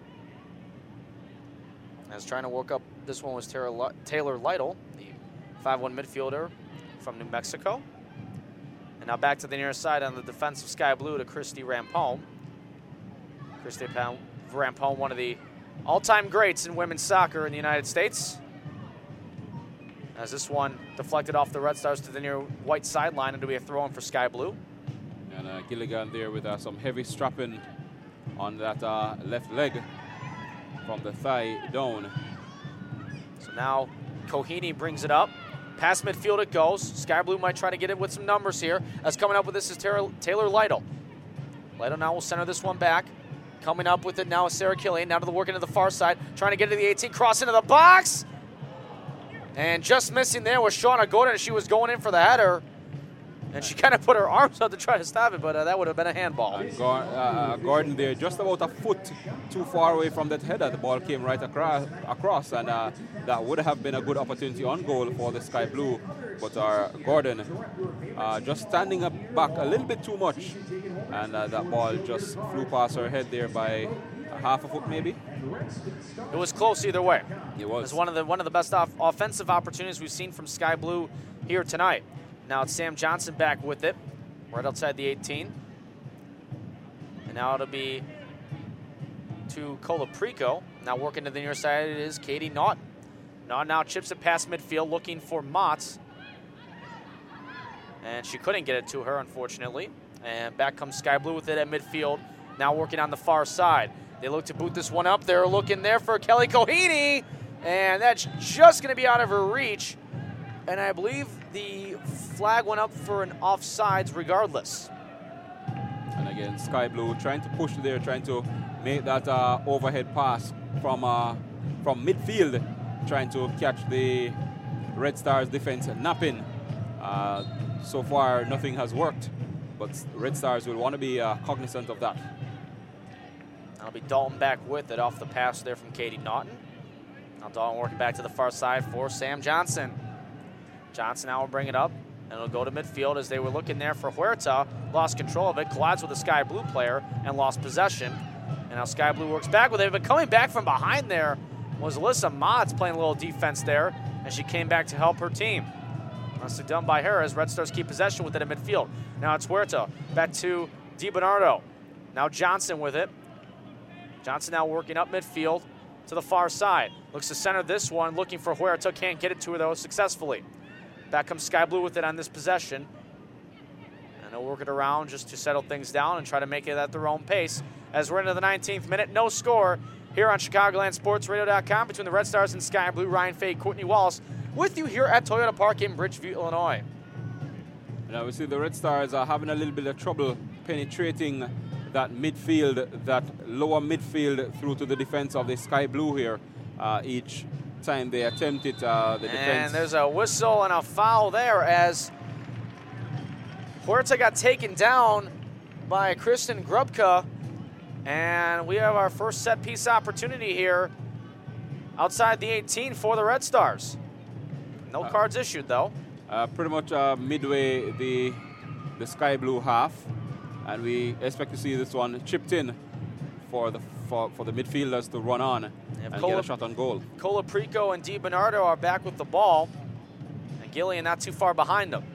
As trying to work up, this one was Taylor Lytle, the 5'1" midfielder from New Mexico. And now back to the near side on the defense of Sky Blue to Christy Rampone. Christy Rampone, one of the all-time greats in women's soccer in the United States. As this one deflected off the Red Stars to the near white sideline, and it'll be a throw-in for Sky Blue. And Gilligan there with some heavy strapping on that left leg from the thigh down. So now Coheney brings it up. Past midfield it goes. Sky Blue might try to get it with some numbers here. As coming up with this is Taylor Lytle. Lytle now will center this one back. Coming up with it now is Sarah Killian. Now to the work into the far side. Trying to get to the 18. Cross into the box. And just missing there was Shauna Gordon. She was going in for the header. And she kind of put her arms out to try to stop it, but that would have been a handball. Gordon there, just about a foot too far away from that header. The ball came right across, and that would have been a good opportunity on goal for the Sky Blue. But Gordon just standing up back a little bit too much, and that ball just flew past her head there by half a foot maybe. It was close either way. It was. It was one of the best offensive opportunities we've seen from Sky Blue here tonight. Now it's Sam Johnson back with it, right outside the 18. And now it'll be to Colaprico. Now working to the near side it is Katie Naughton. Naughton now chips it past midfield looking for Motz. And she couldn't get it to her, unfortunately. And back comes Sky Blue with it at midfield. Now working on the far side. They look to boot this one up. They're looking there for Kelly Coheney. And that's just going to be out of her reach. And I believe the flag went up for an offsides regardless. And again, Sky Blue trying to push there, trying to make that overhead pass from midfield, trying to catch the Red Stars defense napping. So far, nothing has worked, but Red Stars will want to be cognizant of that. That'll be Dalton back with it off the pass there from Katie Naughton. Now Dalton working back to the far side for Sam Johnson. Johnson now will bring it up, and it'll go to midfield as they were looking there for Huerta. Lost control of it, collides with the Sky Blue player, and lost possession. And now Sky Blue works back with it, but coming back from behind there was Alyssa Motz playing a little defense there, and she came back to help her team. Nicely done by her as Red Stars keep possession with it in midfield. Now it's Huerta, back to DiBernardo. Now Johnson with it. Johnson now working up midfield to the far side. Looks to center this one, looking for Huerta, can't get it to her though successfully. Back comes Sky Blue with it on this possession. And they'll work it around just to settle things down and try to make it at their own pace. As we're into the 19th minute, no score here on ChicagolandSportsRadio.com between the Red Stars and Sky Blue. Ryan Fay, Courtney Wallace with you here at Toyota Park in Bridgeview, Illinois. Now we see the Red Stars are having a little bit of trouble penetrating that midfield, that lower midfield through to the defense of the Sky Blue here. Each time they attempt it, the defense. And there's a whistle and a foul there as Huerta got taken down by Kristen Grubka. And we have our first set piece opportunity here outside the 18 for the Red Stars. No cards issued, though. Pretty much midway the Sky Blue half, and we expect to see this one chipped in for the midfielders to run on and get a shot on goal. Colaprico and DiBernardo are back with the ball, and Gillian not too far behind them.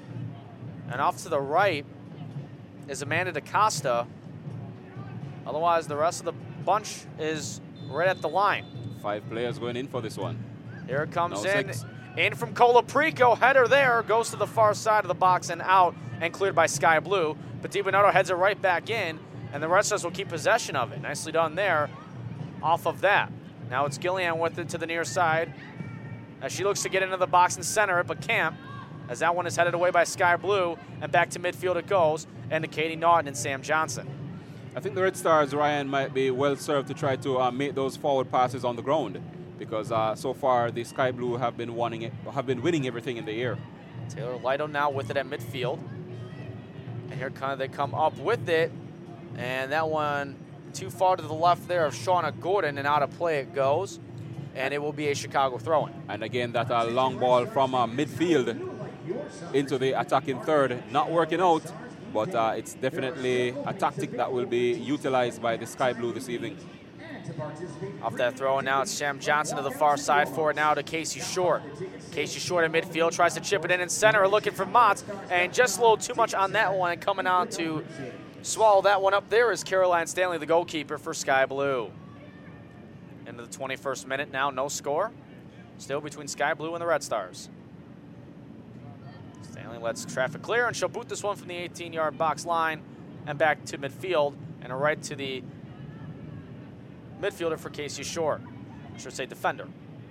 And off to the right is Amanda DaCosta. Otherwise, the rest of the bunch is right at the line. 5 players going in for this one. Here it comes in. 6. In from Colaprico. Header there. Goes to the far side of the box and out and cleared by Sky Blue. But DiBernardo heads it right back in, and the Red Stars will keep possession of it. Nicely done there off of that. Now it's Gillian with it to the near side as she looks to get into the box and center it, but can't, as that one is headed away by Sky Blue, and back to midfield it goes, and to Katie Naughton and Sam Johnson. I think the Red Stars, Ryan, might be well served to try to make those forward passes on the ground, because so far the Sky Blue have been winning everything in the air. Taylor Lido now with it at midfield, and here they come up with it, and that one too far to the left there of Shauna Gordon, and out of play it goes, and it will be a Chicago throw-in. And again, that long ball from midfield into the attacking third, not working out. But it's definitely a tactic that will be utilized by the Sky Blue this evening. Off that throw, and now it's Sam Johnson to the far side for it now to Casey Short. Casey Short in midfield, tries to chip it in center, looking for Motts, and just a little too much on that one, and coming out to swallow that one up there is Caroline Stanley, the goalkeeper for Sky Blue. Into the 21st minute now, no score. Still between Sky Blue and the Red Stars. Stanley lets traffic clear, and she'll boot this one from the 18-yard box line and back to midfield, and a right to the midfielder for Casey Short. I should say defender.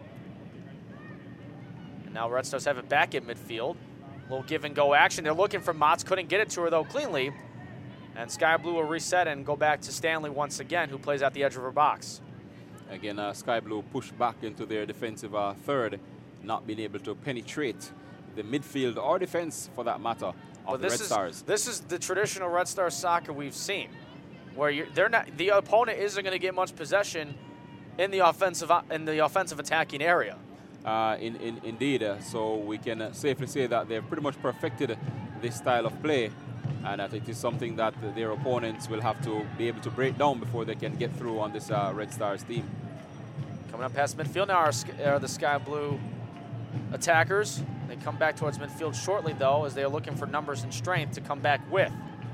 And now Red Stars have it back in midfield. A little give-and-go action. They're looking for Motts. Couldn't get it to her, though, cleanly. And Sky Blue will reset and go back to Stanley once again, who plays at the edge of her box. Again, Sky Blue pushed back into their defensive third, not being able to penetrate the midfield or defense, for that matter, of the Red Stars. This is the traditional Red Star soccer we've seen, where the opponent isn't going to get much possession in the offensive attacking area. Indeed, so we can safely say that they've pretty much perfected this style of play, and that it is something that their opponents will have to be able to break down before they can get through on this Red Stars team. Coming up past midfield now are the Sky Blue attackers. They come back towards midfield shortly, though, as they are looking for numbers and strength to come back with.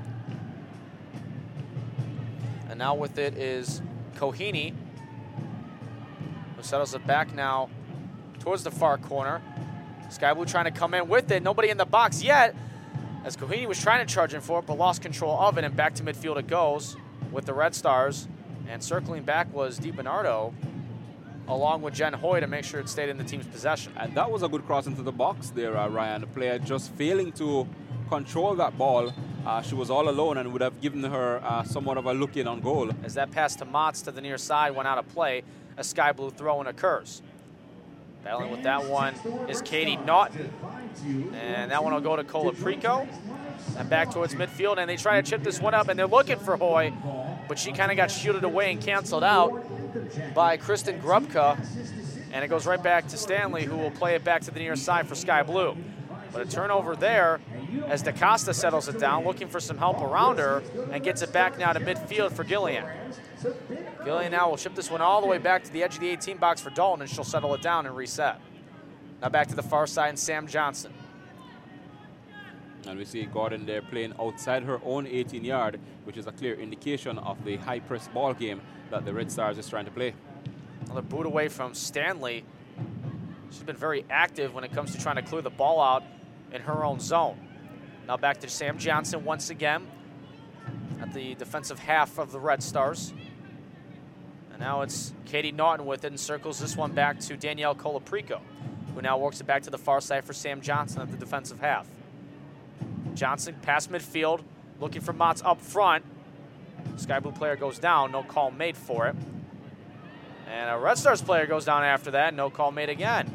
And now with it is Kohini, who settles it back now towards the far corner. Sky Blue trying to come in with it. Nobody in the box yet, as Kohini was trying to charge in for it, but lost control of it, and back to midfield it goes with the Red Stars. And circling back was DiBernardo, along with Jen Hoy, to make sure it stayed in the team's possession. And that was a good cross into the box there, Ryan. The player just failing to control that ball. She was all alone and would have given her somewhat of a look in on goal. As that pass to Motts to the near side went out of play, a Sky Blue throw-in occurs. Battling with that one is Katie Naughton. And that one will go to Colaprico. And back towards midfield, and they try to chip this one up, and they're looking for Hoy, but she kind of got shielded away and canceled out by Kristen Grubka. And it goes right back to Stanley, who will play it back to the near side for Sky Blue. But a turnover there as DaCosta settles it down, looking for some help around her, and gets it back now to midfield for Gillian. Gillian now will ship this one all the way back to the edge of the 18 box for Dalton, and she'll settle it down and reset. Now back to the far side, and Sam Johnson. And we see Gordon there playing outside her own 18-yard, which is a clear indication of the high-press ball game that the Red Stars is trying to play. Another boot away from Stanley. She's been very active when it comes to trying to clear the ball out in her own zone. Now back to Sam Johnson once again at the defensive half of the Red Stars. And now it's Katie Naughton with it and circles this one back to Danielle Colaprico, who now works it back to the far side for Sam Johnson at the defensive half. Johnson past midfield, looking for Motts up front. Sky Blue player goes down, no call made for it. And a Red Stars player goes down after that, no call made again.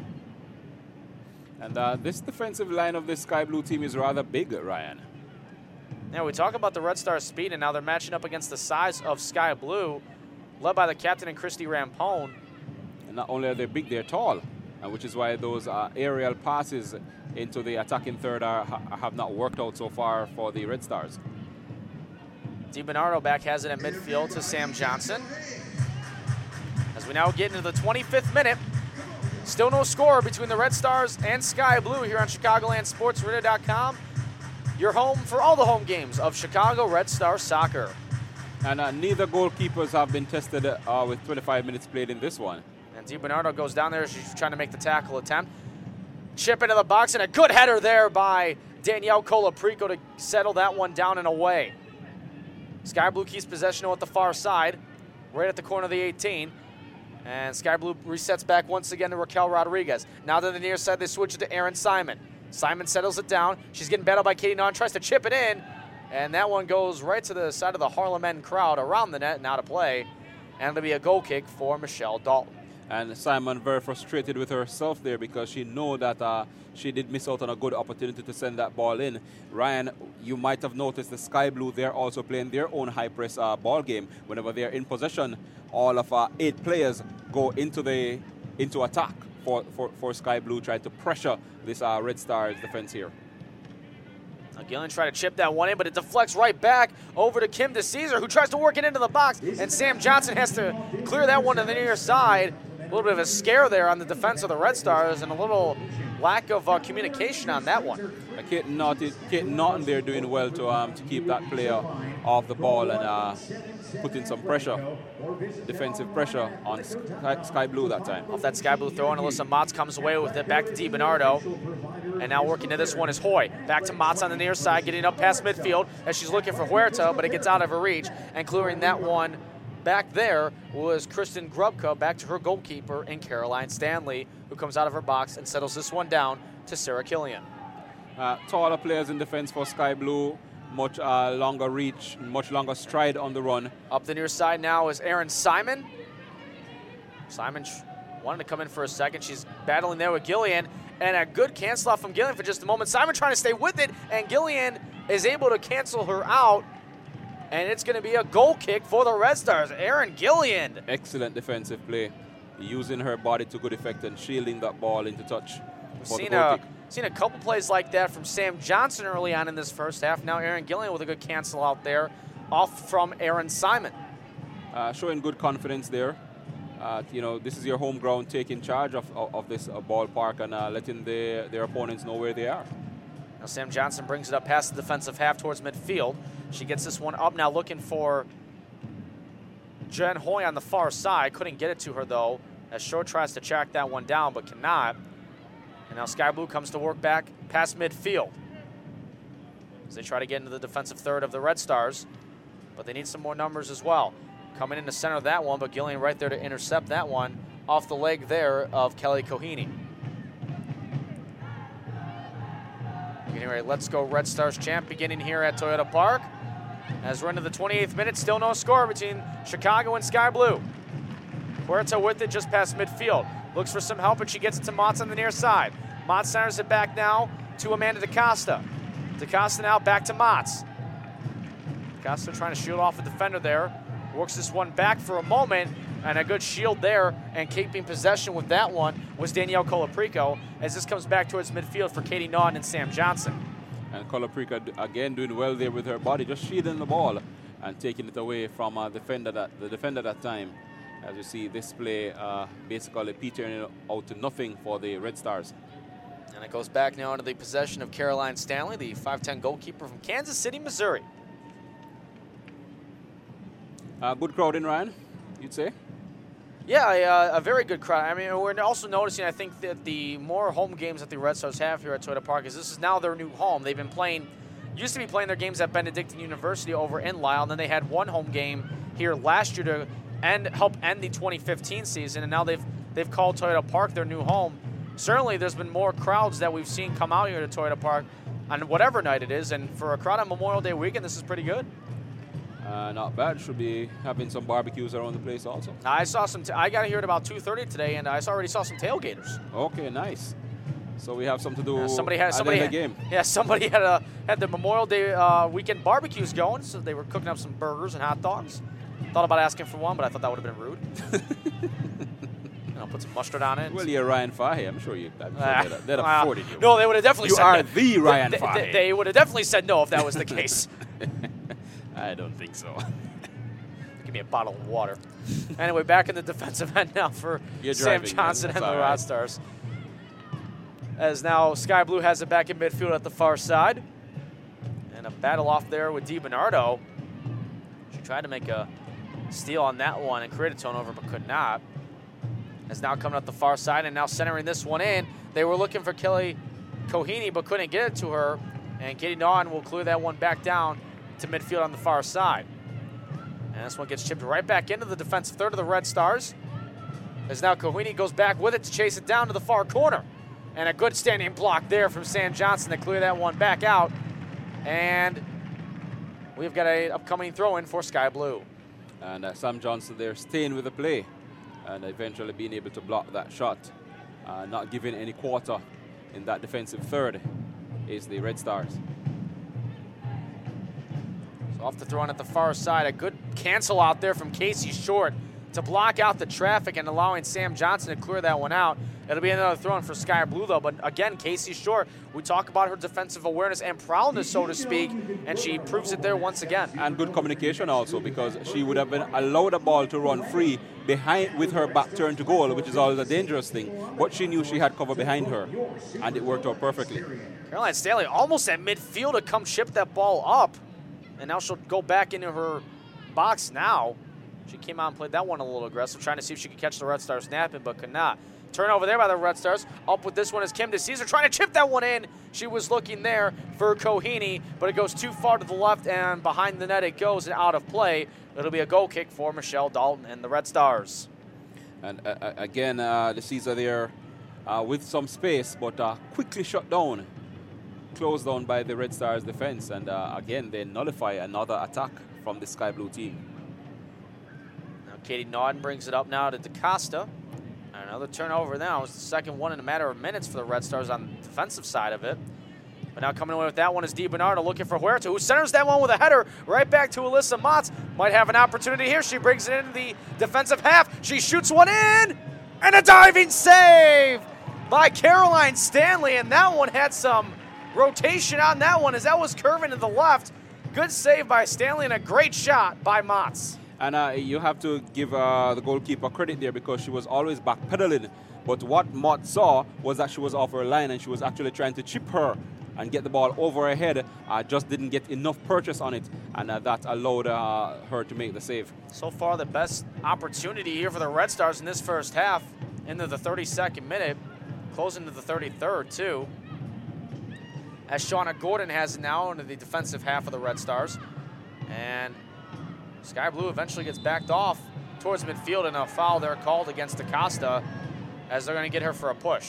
And this defensive line of the Sky Blue team is rather big, Ryan. Now we talk about the Red Stars' speed, and now they're matching up against the size of Sky Blue, led by the captain and Christy Rampone. And not only are they big, they're tall, which is why those aerial passes into the attacking third have not worked out so far for the Red Stars. DiBernardo back has it at midfield to Sam Johnson. As we now get into the 25th minute, still no score between the Red Stars and Sky Blue here on ChicagolandSportsRadio.com. Your home for all the home games of Chicago Red Star soccer. And neither goalkeepers have been tested with 25 minutes played in this one. And DiBernardo goes down there. She's trying to make the tackle attempt. Chip into the box, and a good header there by Danielle Colaprico to settle that one down and away. Sky Blue keeps possession at the far side, right at the corner of the 18. And Sky Blue resets back once again to Raquel Rodriguez. Now to the near side, they switch it to Erin Simon. Simon settles it down. She's getting battled by Katie Naughton, tries to chip it in. And that one goes right to the side of the Harlem End crowd around the net and out of play. And it'll be a goal kick for Michelle Dalton. And Simon very frustrated with herself there because she know that she did miss out on a good opportunity to send that ball in. Ryan, you might have noticed the Sky Blue, they're also playing their own high press ball game. Whenever they're in possession, all of 8 players go into attack for Sky Blue, trying to pressure this Red Stars defense here. Gillian tried to chip that one in, but it deflects right back over to Kim DeCesar, who tries to work it into the box, and Sam Johnson has to clear that one to the near side. A little bit of a scare there on the defense of the Red Stars, and a little lack of communication on that one. Kate Naughton there doing well to keep that player off the ball and put in some pressure, defensive pressure on Sky Blue that time. Off that Sky Blue throw, and Alyssa Motts comes away with it back to DiBernardo. And now working to this one is Hoy. Back to Motts on the near side, getting up past midfield as she's looking for Huerta, but it gets out of her reach. And clearing that one back there was Kristen Grubka, back to her goalkeeper in Caroline Stanley, who comes out of her box and settles this one down to Sarah Killian. Taller players in defense for Sky Blue, much longer reach, much longer stride on the run. Up the near side now is Erin Simon. Simon wanted to come in for a second. She's battling there with Gillian. And a good cancel off from Gillian for just a moment. Simon trying to stay with it, and Gillian is able to cancel her out. And it's going to be a goal kick for the Red Stars. Erin Gillian. Excellent defensive play, using her body to good effect and shielding that ball into touch. Seen a couple plays like that from Sam Johnson early on in this first half. Now Erin Gillian with a good cancel out there off from Erin Simon. Showing good confidence there. This is your home ground, taking charge of this ballpark and letting their opponents know where they are. Now Sam Johnson brings it up past the defensive half towards midfield. She gets this one up now looking for Jen Hoy on the far side. Couldn't get it to her though, as Short tries to track that one down but cannot. And now Sky Blue comes to work back past midfield as they try to get into the defensive third of the Red Stars, but they need some more numbers as well. Coming in the center of that one, but Gillian right there to intercept that one off the leg there of Kelly Coheny. Anyway, let's go Red Stars champ beginning here at Toyota Park. As we're into the 28th minute, still no score between Chicago and Sky Blue. Huerta with it just past midfield. Looks for some help, and she gets it to Motts on the near side. Motts centers it back now to Amanda DaCosta. DaCosta now back to Motts. DaCosta trying to shield off a defender there. Works this one back for a moment, and a good shield there, and keeping possession with that one was Danielle Colaprico, as this comes back towards midfield for Katie Naughton and Sam Johnson. And Colaprico again doing well there with her body, just shielding the ball and taking it away from the defender that time. As you see, this play basically petering out to nothing for the Red Stars. And it goes back now into the possession of Caroline Stanley, the 5'10 goalkeeper from Kansas City, Missouri. Good crowd in, Ryan, you'd say? Yeah, a very good crowd. I mean, we're also noticing, I think, that the more home games that the Red Stars have here at Toyota Park is this is now their new home. They've been playing used to be playing their games at Benedictine University over in Lisle, and then they had one home game here last year to help end the 2015 season, and now they've called Toyota Park their new home. Certainly, there's been more crowds that we've seen come out here to Toyota Park on whatever night it is, and for a crowd on Memorial Day weekend, this is pretty good. Not bad. Should be having some barbecues around the place also. I saw some. I got here at about 2:30 today, and I already saw some tailgaters. Okay, nice. So we have something to do. Somebody at the game. Yeah, somebody had the Memorial Day weekend barbecues going, so they were cooking up some burgers and hot dogs. Thought about asking for one, but I thought that would have been rude. Put some mustard on it. Well, you're Ryan Fahey. I'm sure they'd have afforded you. No, they would have definitely said no. You are the Ryan Fahey. They would have definitely said no if that was the case. I don't think so. Give me a bottle of water. Anyway, back in the defensive end now for Sam Johnson and the Rod Stars. As now Sky Blue has it back in midfield at the far side. And a battle off there with DiBernardo. She tried to make a steal on that one and create a turnover, but could not. Is now coming up the far side and now centering this one in. They were looking for Kelly Kohini, but couldn't get it to her. And Katie Naughton will clear that one back down to midfield on the far side. And this one gets chipped right back into the defensive third of the Red Stars. As now Kohini goes back with it to chase it down to the far corner. And a good standing block there from Sam Johnson to clear that one back out. And we've got an upcoming throw-in for Sky Blue. And Sam Johnson there staying with the play and eventually being able to block that shot. Not giving any quarter in that defensive third is the Red Stars. So off the throw-in at the far side. A good cancel out there from Casey Short to block out the traffic and allowing Sam Johnson to clear that one out. It'll be another throw-in for Sky Blue, though. But again, Casey Short, we talk about her defensive awareness and prowess, so to speak, and she proves it there once again. And good communication also, because she would have been allowed the ball to run free behind with her back turned to goal, which is always a dangerous thing. But she knew she had cover behind her, and it worked out perfectly. Caroline Stanley almost at midfield to come chip that ball up, and now she'll go back into her box now. She came out and played that one a little aggressive, trying to see if she could catch the Red Stars snapping, but could not. Turnover there by the Red Stars. Up with this one is Kim DeCesar trying to chip that one in. She was looking there for Kohini, but it goes too far to the left, and behind the net it goes and out of play. It'll be a goal kick for Michelle Dalton and the Red Stars. And again, DeCesar there with some space, but quickly shut down. Closed down by the Red Stars defense, and again, they nullify another attack from the Sky Blue team. Now Katie Naughton brings it up now to DaCosta. Another turnover now. It's the second one in a matter of minutes for the Red Stars on the defensive side of it. But now coming away with that one is DiBernardo looking for Huerta, who centers that one with a header right back to Alyssa Motz. Might have an opportunity here. She brings it into the defensive half. She shoots one in, and a diving save by Caroline Stanley. And that one had some rotation on that one as that was curving to the left. Good save by Stanley and a great shot by Motz. And you have to give the goalkeeper credit there, because she was always backpedaling. But what Mott saw was that she was off her line, and she was actually trying to chip her and get the ball over her head. Just didn't get enough purchase on it, and that allowed her to make the save. So far, the best opportunity here for the Red Stars in this first half, into the 32nd minute, closing to the 33rd too. As Shauna Gordon has it now into the defensive half of the Red Stars. And Sky Blue eventually gets backed off towards midfield, and a foul there called against DaCosta as they're going to get her for a push.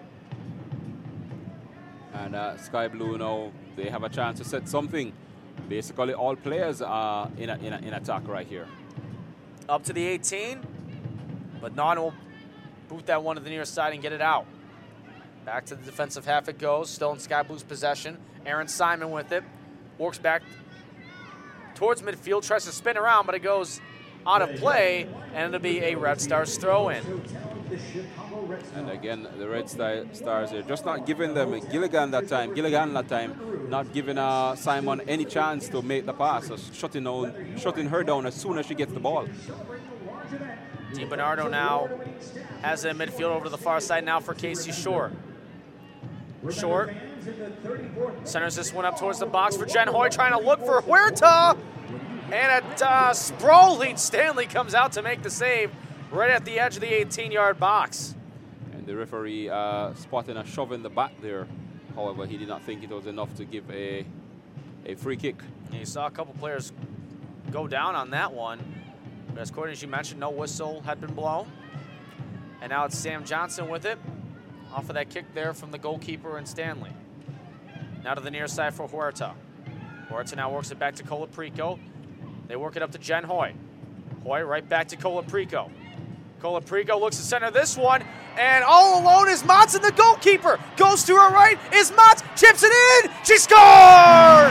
And Sky Blue now, they have a chance to set something. Basically, all players are in attack right here. Up to the 18, but Naughton will boot that one to the near side and get it out. Back to the defensive half it goes, still in Sky Blue's possession. Aaron Simon with it, works back towards midfield, tries to spin around, but it goes out of play, and it'll be a Red Stars throw-in. And again, the Red Stars are just not giving them Gilligan that time, not giving Simon any chance to make the pass, or shutting her down as soon as she gets the ball. DiBernardo now has it in midfield over to the far side now for Casey Short. Short centers this one up towards the box for Jen Hoy, trying to look for Huerta. And a sprawling Stanley comes out to make the save right at the edge of the 18-yard box. And the referee spotting a shove in the back there. However, he did not think it was enough to give a a free kick. And you saw a couple players go down on that one. But as Courtney, as you mentioned, no whistle had been blown. And now it's Sam Johnson with it. Off of that kick there from the goalkeeper and Stanley. Now to the near side for Huerta. Huerta now works it back to Colaprico. They work it up to Jen Hoy. Hoy right back to Colaprico. Colaprico looks to center this one, and all alone is Matz, the goalkeeper. Goes to her right, is Matz, chips it in, she scores!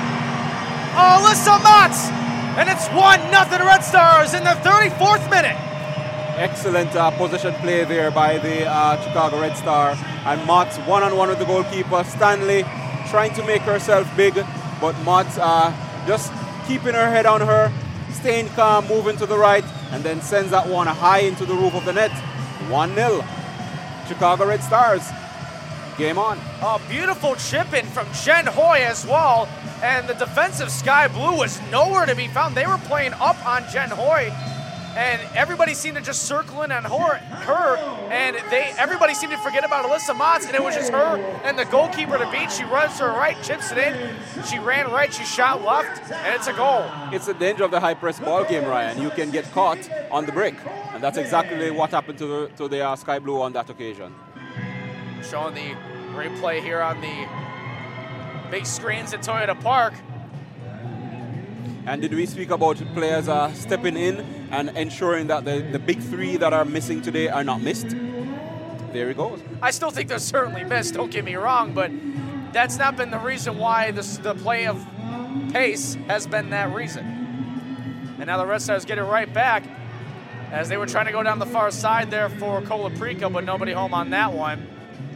Alyssa Matz, and it's 1-0 Red Stars in the 34th minute. Excellent possession play there by the Chicago Red Star. And Matz one-on-one with the goalkeeper. Stanley trying to make herself big, but Matz just keeping her head on her, staying calm, moving to the right, and then sends that one high into the roof of the net. 1-0. Chicago Red Stars. Game on. A beautiful chip in from Jen Hoy as well, and the defensive Sky Blue was nowhere to be found. They were playing up on Jen Hoy, and everybody seemed to just circle in on her, and everybody seemed to forget about Alyssa Matz, and it was just her and the goalkeeper to beat. She runs to her right, chips it in. She ran right, she shot left, and it's a goal. It's the danger of the high press ball game, Ryan. You can get caught on the break, and that's exactly what happened to the Sky Blue on that occasion. Showing the replay here on the big screens at Toyota Park. And did we speak about players stepping in and ensuring that the big three that are missing today are not missed? There he goes. I still think they're certainly missed, don't get me wrong, but that's not been the reason why the play of pace has been that reason. And now the Red Stars get it right back as they were trying to go down the far side there for Colaprico, but nobody home on that one.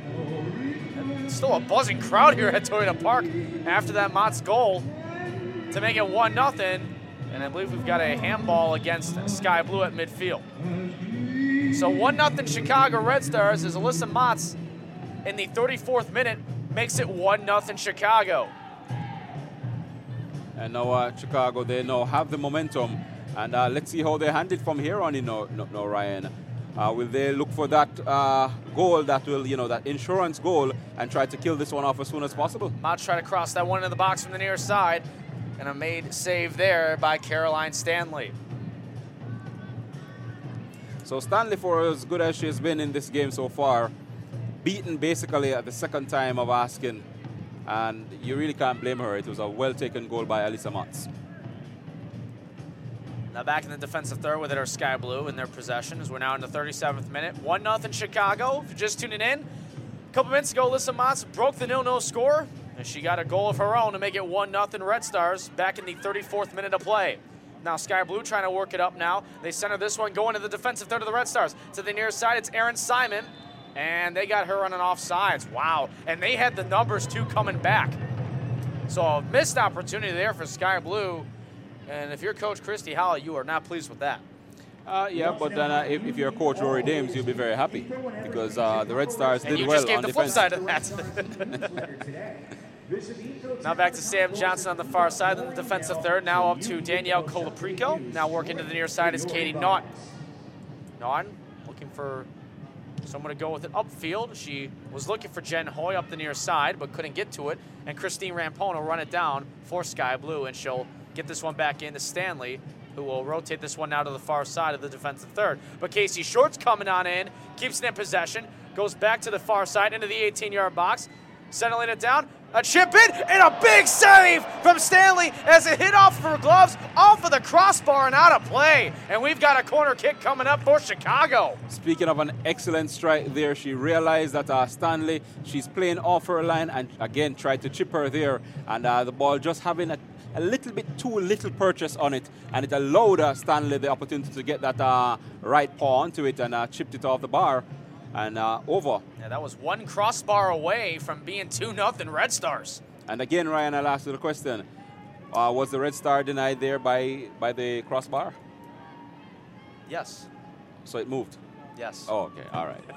Still a buzzing crowd here at Toyota Park after that Mott's goal to make it 1-0, and I believe we've got a handball against Sky Blue at midfield. So 1-0 Chicago Red Stars as Alyssa Matz in the 34th minute makes it 1-0 Chicago. And now Chicago, they now have the momentum, and let's see how they handle it from here on, Ryan. Will they look for that goal that will, that insurance goal and try to kill this one off as soon as possible? Matz try to cross that one into the box from the near side. And a made save there by Caroline Stanley. So Stanley, for as good as she has been in this game so far, beaten basically at the second time of asking, and you really can't blame her. It was a well-taken goal by Alyssa Matz. Now back in the defensive third with it are Sky Blue in their possession as we're now in the 37th minute. 1-0 Chicago. If you're just tuning in, a couple minutes ago, Alyssa Matz broke the 0-0 score. And she got a goal of her own to make it 1-0 Red Stars back in the 34th minute of play. Now Sky Blue trying to work it up now. They center this one going to the defensive third of the Red Stars. To the near side, it's Erin Simon. And they got her running offsides. Wow. And they had the numbers, too, coming back. So a missed opportunity there for Sky Blue. And if you're Coach Christy Howell, you are not pleased with that. Yeah, but then if you're Coach Rory Dames, you'll be very happy because the Red Stars did well on defense. And you just gave the flip side of that. Now back to Sam Johnson on the far side in the defensive third. Now up to Danielle Colaprico. Now working to the near side is Katie Naughton. Naughton looking for someone to go with it upfield. She was looking for Jen Hoy up the near side, but couldn't get to it. And Christine Rampone will run it down for Sky Blue, and she'll get this one back into Stanley, who will rotate this one now to the far side of the defensive third. But Casey Short's coming on in, keeps it in possession, goes back to the far side into the 18-yard box, settling it down. A chip in, and a big save from Stanley as it hit off of her gloves, off of the crossbar and out of play. And we've got a corner kick coming up for Chicago. Speaking of an excellent strike there, she realized that Stanley, she's playing off her line and again tried to chip her there. And the ball just having a little bit too little purchase on it. And it allowed Stanley the opportunity to get that right paw onto it and chipped it off the bar. And over. Yeah, that was one crossbar away from being 2-0 Red Stars. And again, Ryan, I'll ask you the question. Was the Red Star denied there by the crossbar? Yes. So it moved? Yes. Oh, okay. All right.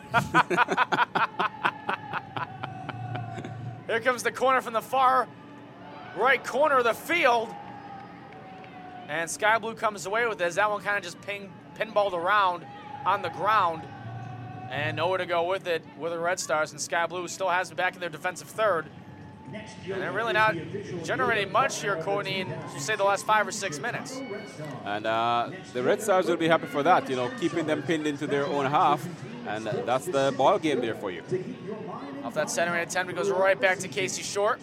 Here comes the corner from the far right corner of the field. And Sky Blue comes away with it as that one kind of just pinballed around on the ground. And nowhere to go with it with the Red Stars, and Sky Blue still has it back in their defensive third. And they're really not generating much here, Courtney, in, say, the last 5 or 6 minutes. And the Red Stars will be happy for that, keeping them pinned into their own half. And that's the ball game there for you. Off that centering attempt, it goes right back to Casey Short.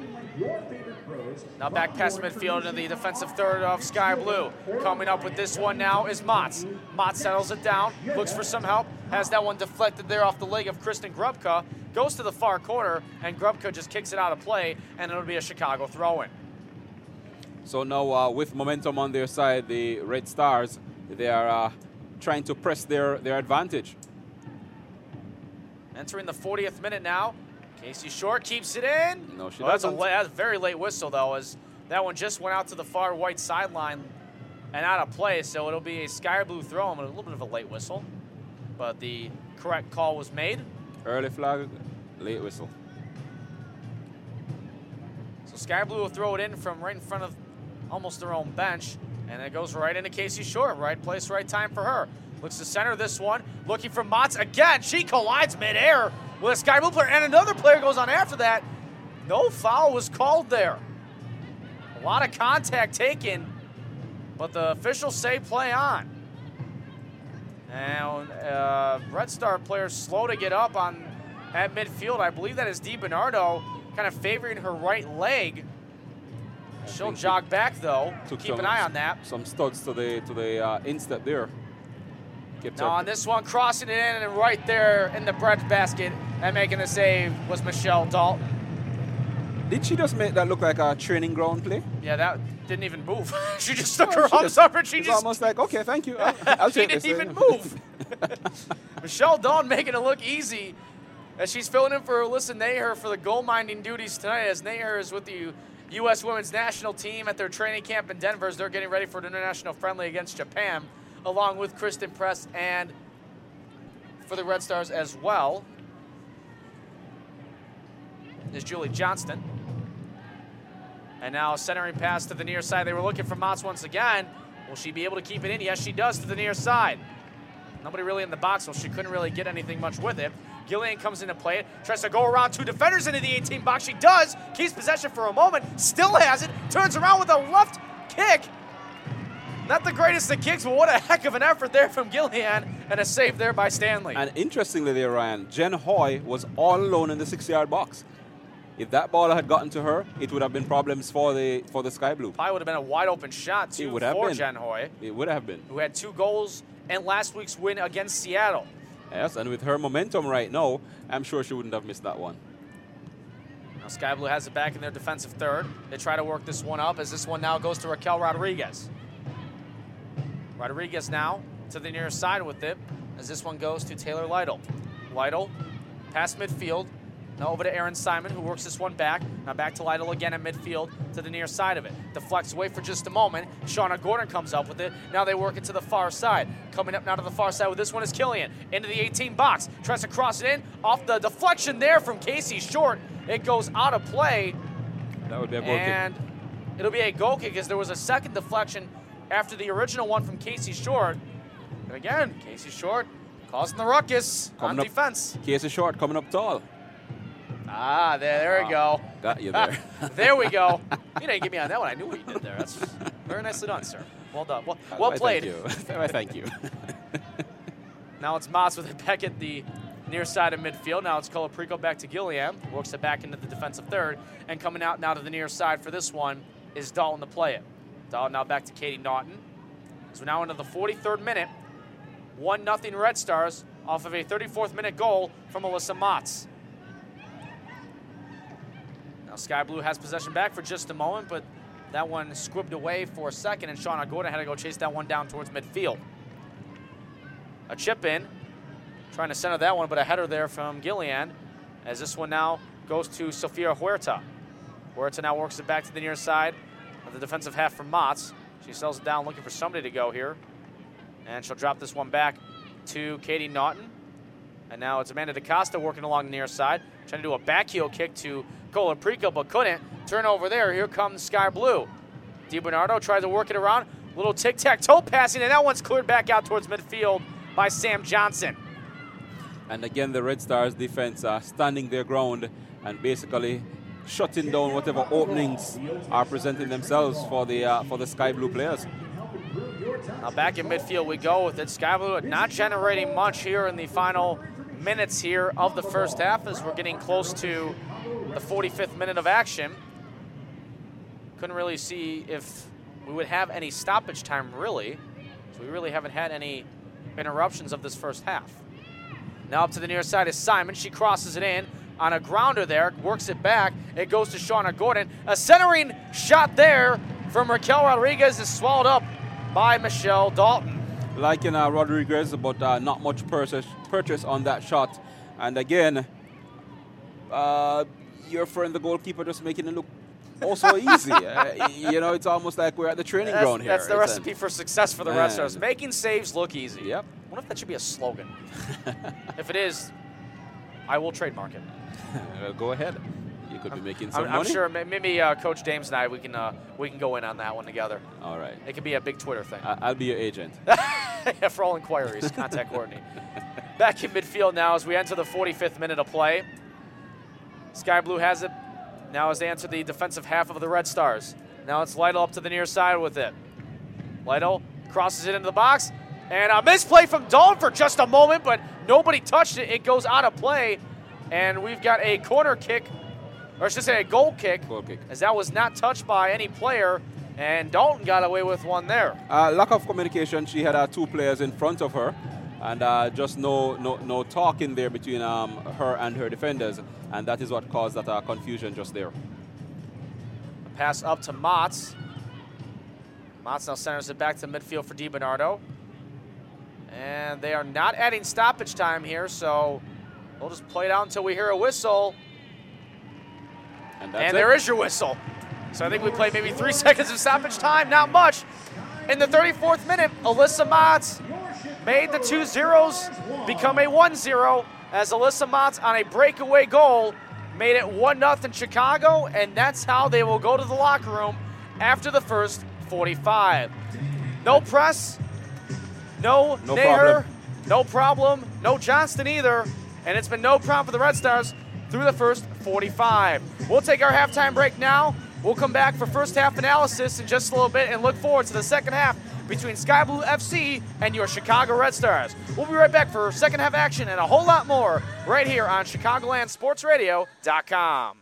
Now back past midfield into the defensive third of Sky Blue. Coming up with this one now is Motts. Motts settles it down, looks for some help, has that one deflected there off the leg of Kristen Grubka, goes to the far corner, and Grubka just kicks it out of play, and it'll be a Chicago throw-in. So now with momentum on their side, the Red Stars, they are trying to press their advantage. Entering the 40th minute now. Casey Short keeps it in. No, she that's doesn't. That's a very late whistle, though, as that one just went out to the far white sideline and out of play. So it'll be a Sky Blue throw, but a little bit of a late whistle. But the correct call was made. Early flag, late whistle. So Sky Blue will throw it in from right in front of almost their own bench. And it goes right into Casey Short. Right place, right time for her. Looks to center this one. Looking for Motts again. She collides midair with a Sky Blue player, and another player goes on after that. No foul was called there. A lot of contact taken, but the officials say play on. And Red Star player slow to get up at midfield. I believe that is DiBernardo kind of favoring her right leg. She'll jog back, though. Keep an eye on that. Some studs to the instep there. Now on this one, crossing it in, and right there in the bread basket and making the save was Michelle Dalton. Did she just make that look like a training ground play? Yeah, that didn't even move. She just stuck her arms up and she just... almost like, okay, thank you. I'll she didn't even move. Michelle Dalton making it look easy as she's filling in for Alyssa Naher for the goal-minding duties tonight, as Naher is with the U.S. Women's National Team at their training camp in Denver as they're getting ready for an international friendly against Japan, along with Kristen Press and for the Red Stars as well is Julie Johnston. And now centering pass to the near side. They were looking for Motts once again. Will she be able to keep it in? Yes, she does, to the near side. Nobody really in the box, so she couldn't really get anything much with it. Gillian comes into play, tries to go around 2 defenders into the 18 box. She does, keeps possession for a moment, still has it, turns around with a left kick. Not the greatest of kicks, but what a heck of an effort there from Gillian, and a save there by Stanley. And interestingly there, Ryan, Jen Hoy was all alone in the 6-yard box. If that ball had gotten to her, it would have been problems for the Sky Blue. Probably would have been a wide open shot, too, for Jen Hoy. It would have been. Who had 2 goals in last week's win against Seattle. Yes, and with her momentum right now, I'm sure she wouldn't have missed that one. Now Sky Blue has it back in their defensive third. They try to work this one up as this one now goes to Raquel Rodriguez. Rodriguez now to the near side with it as this one goes to Taylor Lytle. Lytle past midfield. Now over to Aaron Simon, who works this one back. Now back to Lytle again at midfield to the near side of it. Deflects away for just a moment. Shauna Gordon comes up with it. Now they work it to the far side. Coming up now to the far side with this one is Killian. Into the 18 box. Tries to cross it in. Off the deflection there from Casey Short. It goes out of play. That would be a goal kick. And it'll be a goal kick as there was a second deflection after the original one from Casey Short. And again, Casey Short causing the ruckus on defense. Casey Short coming up tall. Ah, there we go. Got you there. There we go. You didn't get me on that one. I knew what you did there. That's very nicely done, sir. Well done. Well played. Thank you. Now it's Motts with it back at the near side of midfield. Now it's Colaprico back to Gilliam. Works it back into the defensive third. And coming out now to the near side for this one is Dalton to play it. Dalton now back to Katie Naughton. So now into the 43rd minute. 1-0 Red Stars off of a 34th minute goal from Alyssa Motts. Now Sky Blue has possession back for just a moment, but that one squibbed away for a second, and Shauna Gordon had to go chase that one down towards midfield. A chip in, trying to center that one, but a header there from Gillian, as this one now goes to Sofia Huerta. Huerta now works it back to the near side of the defensive half from Motts. She sells it down, looking for somebody to go here, and she'll drop this one back to Katie Naughton. And now it's Amanda DaCosta working along the near side, trying to do a backheel kick to Colaprico, but couldn't. Turnover there. Here comes Sky Blue. DiBernardo tries to work it around. Little tic-tac-toe passing, and that one's cleared back out towards midfield by Sam Johnson. And again, the Red Stars defense standing their ground and basically shutting down whatever openings are presenting themselves for the Sky Blue players. Now back in midfield we go with it. Sky Blue not generating much here in the final minutes here of the first half as we're getting close to the 45th minute of action. Couldn't really see if we would have any stoppage time really. So we really haven't had any interruptions of this first half. Now up to the near side is Simon. She crosses it in on a grounder there, works it back. It goes to Shauna Gordon. A centering shot there from Raquel Rodriguez is swallowed up by Michelle Dalton. Like in Rodriguez, but not much purchase on that shot. And again, your friend, the goalkeeper, just making it look also easy. You know, it's almost like we're at the training ground here. That's the recipe for success for the Red Stars. Making saves look easy. Yep. I wonder if that should be a slogan. If it is, I will trademark it. Go ahead. You could be making some money. I'm sure maybe Coach James and I, we can go in on that one together. All right. It could be a big Twitter thing. I'll be your agent. Yeah, for all inquiries, contact Courtney. Back in midfield now as we enter the 45th minute of play. Sky Blue has it now as they enter the defensive half of the Red Stars. Now it's Lytle up to the near side with it. Lytle crosses it into the box. And a misplay from Dalton for just a moment, but nobody touched it. It goes out of play. And we've got a corner kick, or I should say a goal kick. Goal kick. As that was not touched by any player. And Dalton got away with one there. Lack of communication. She had two players in front of her. And just no talk in there between her and her defenders. And that is what caused that confusion just there. Pass up to Motts. Motts now centers it back to midfield for DiBernardo. And they are not adding stoppage time here, so we'll just play it out until we hear a whistle. And there is your whistle. So I think we played maybe 3 seconds of stoppage time, not much. In the 34th minute, Alyssa Motts made the 2-0s become a 1-0 as Alyssa Motts on a breakaway goal made it 1-0 Chicago, and that's how they will go to the locker room after the first 45. No press, no Naher, no problem, no Johnston either, and it's been no problem for the Red Stars through the first 45. We'll take our halftime break now. We'll come back for first half analysis in just a little bit and look forward to the second half between Sky Blue FC and your Chicago Red Stars. We'll be right back for second half action and a whole lot more right here on ChicagolandSportsRadio.com.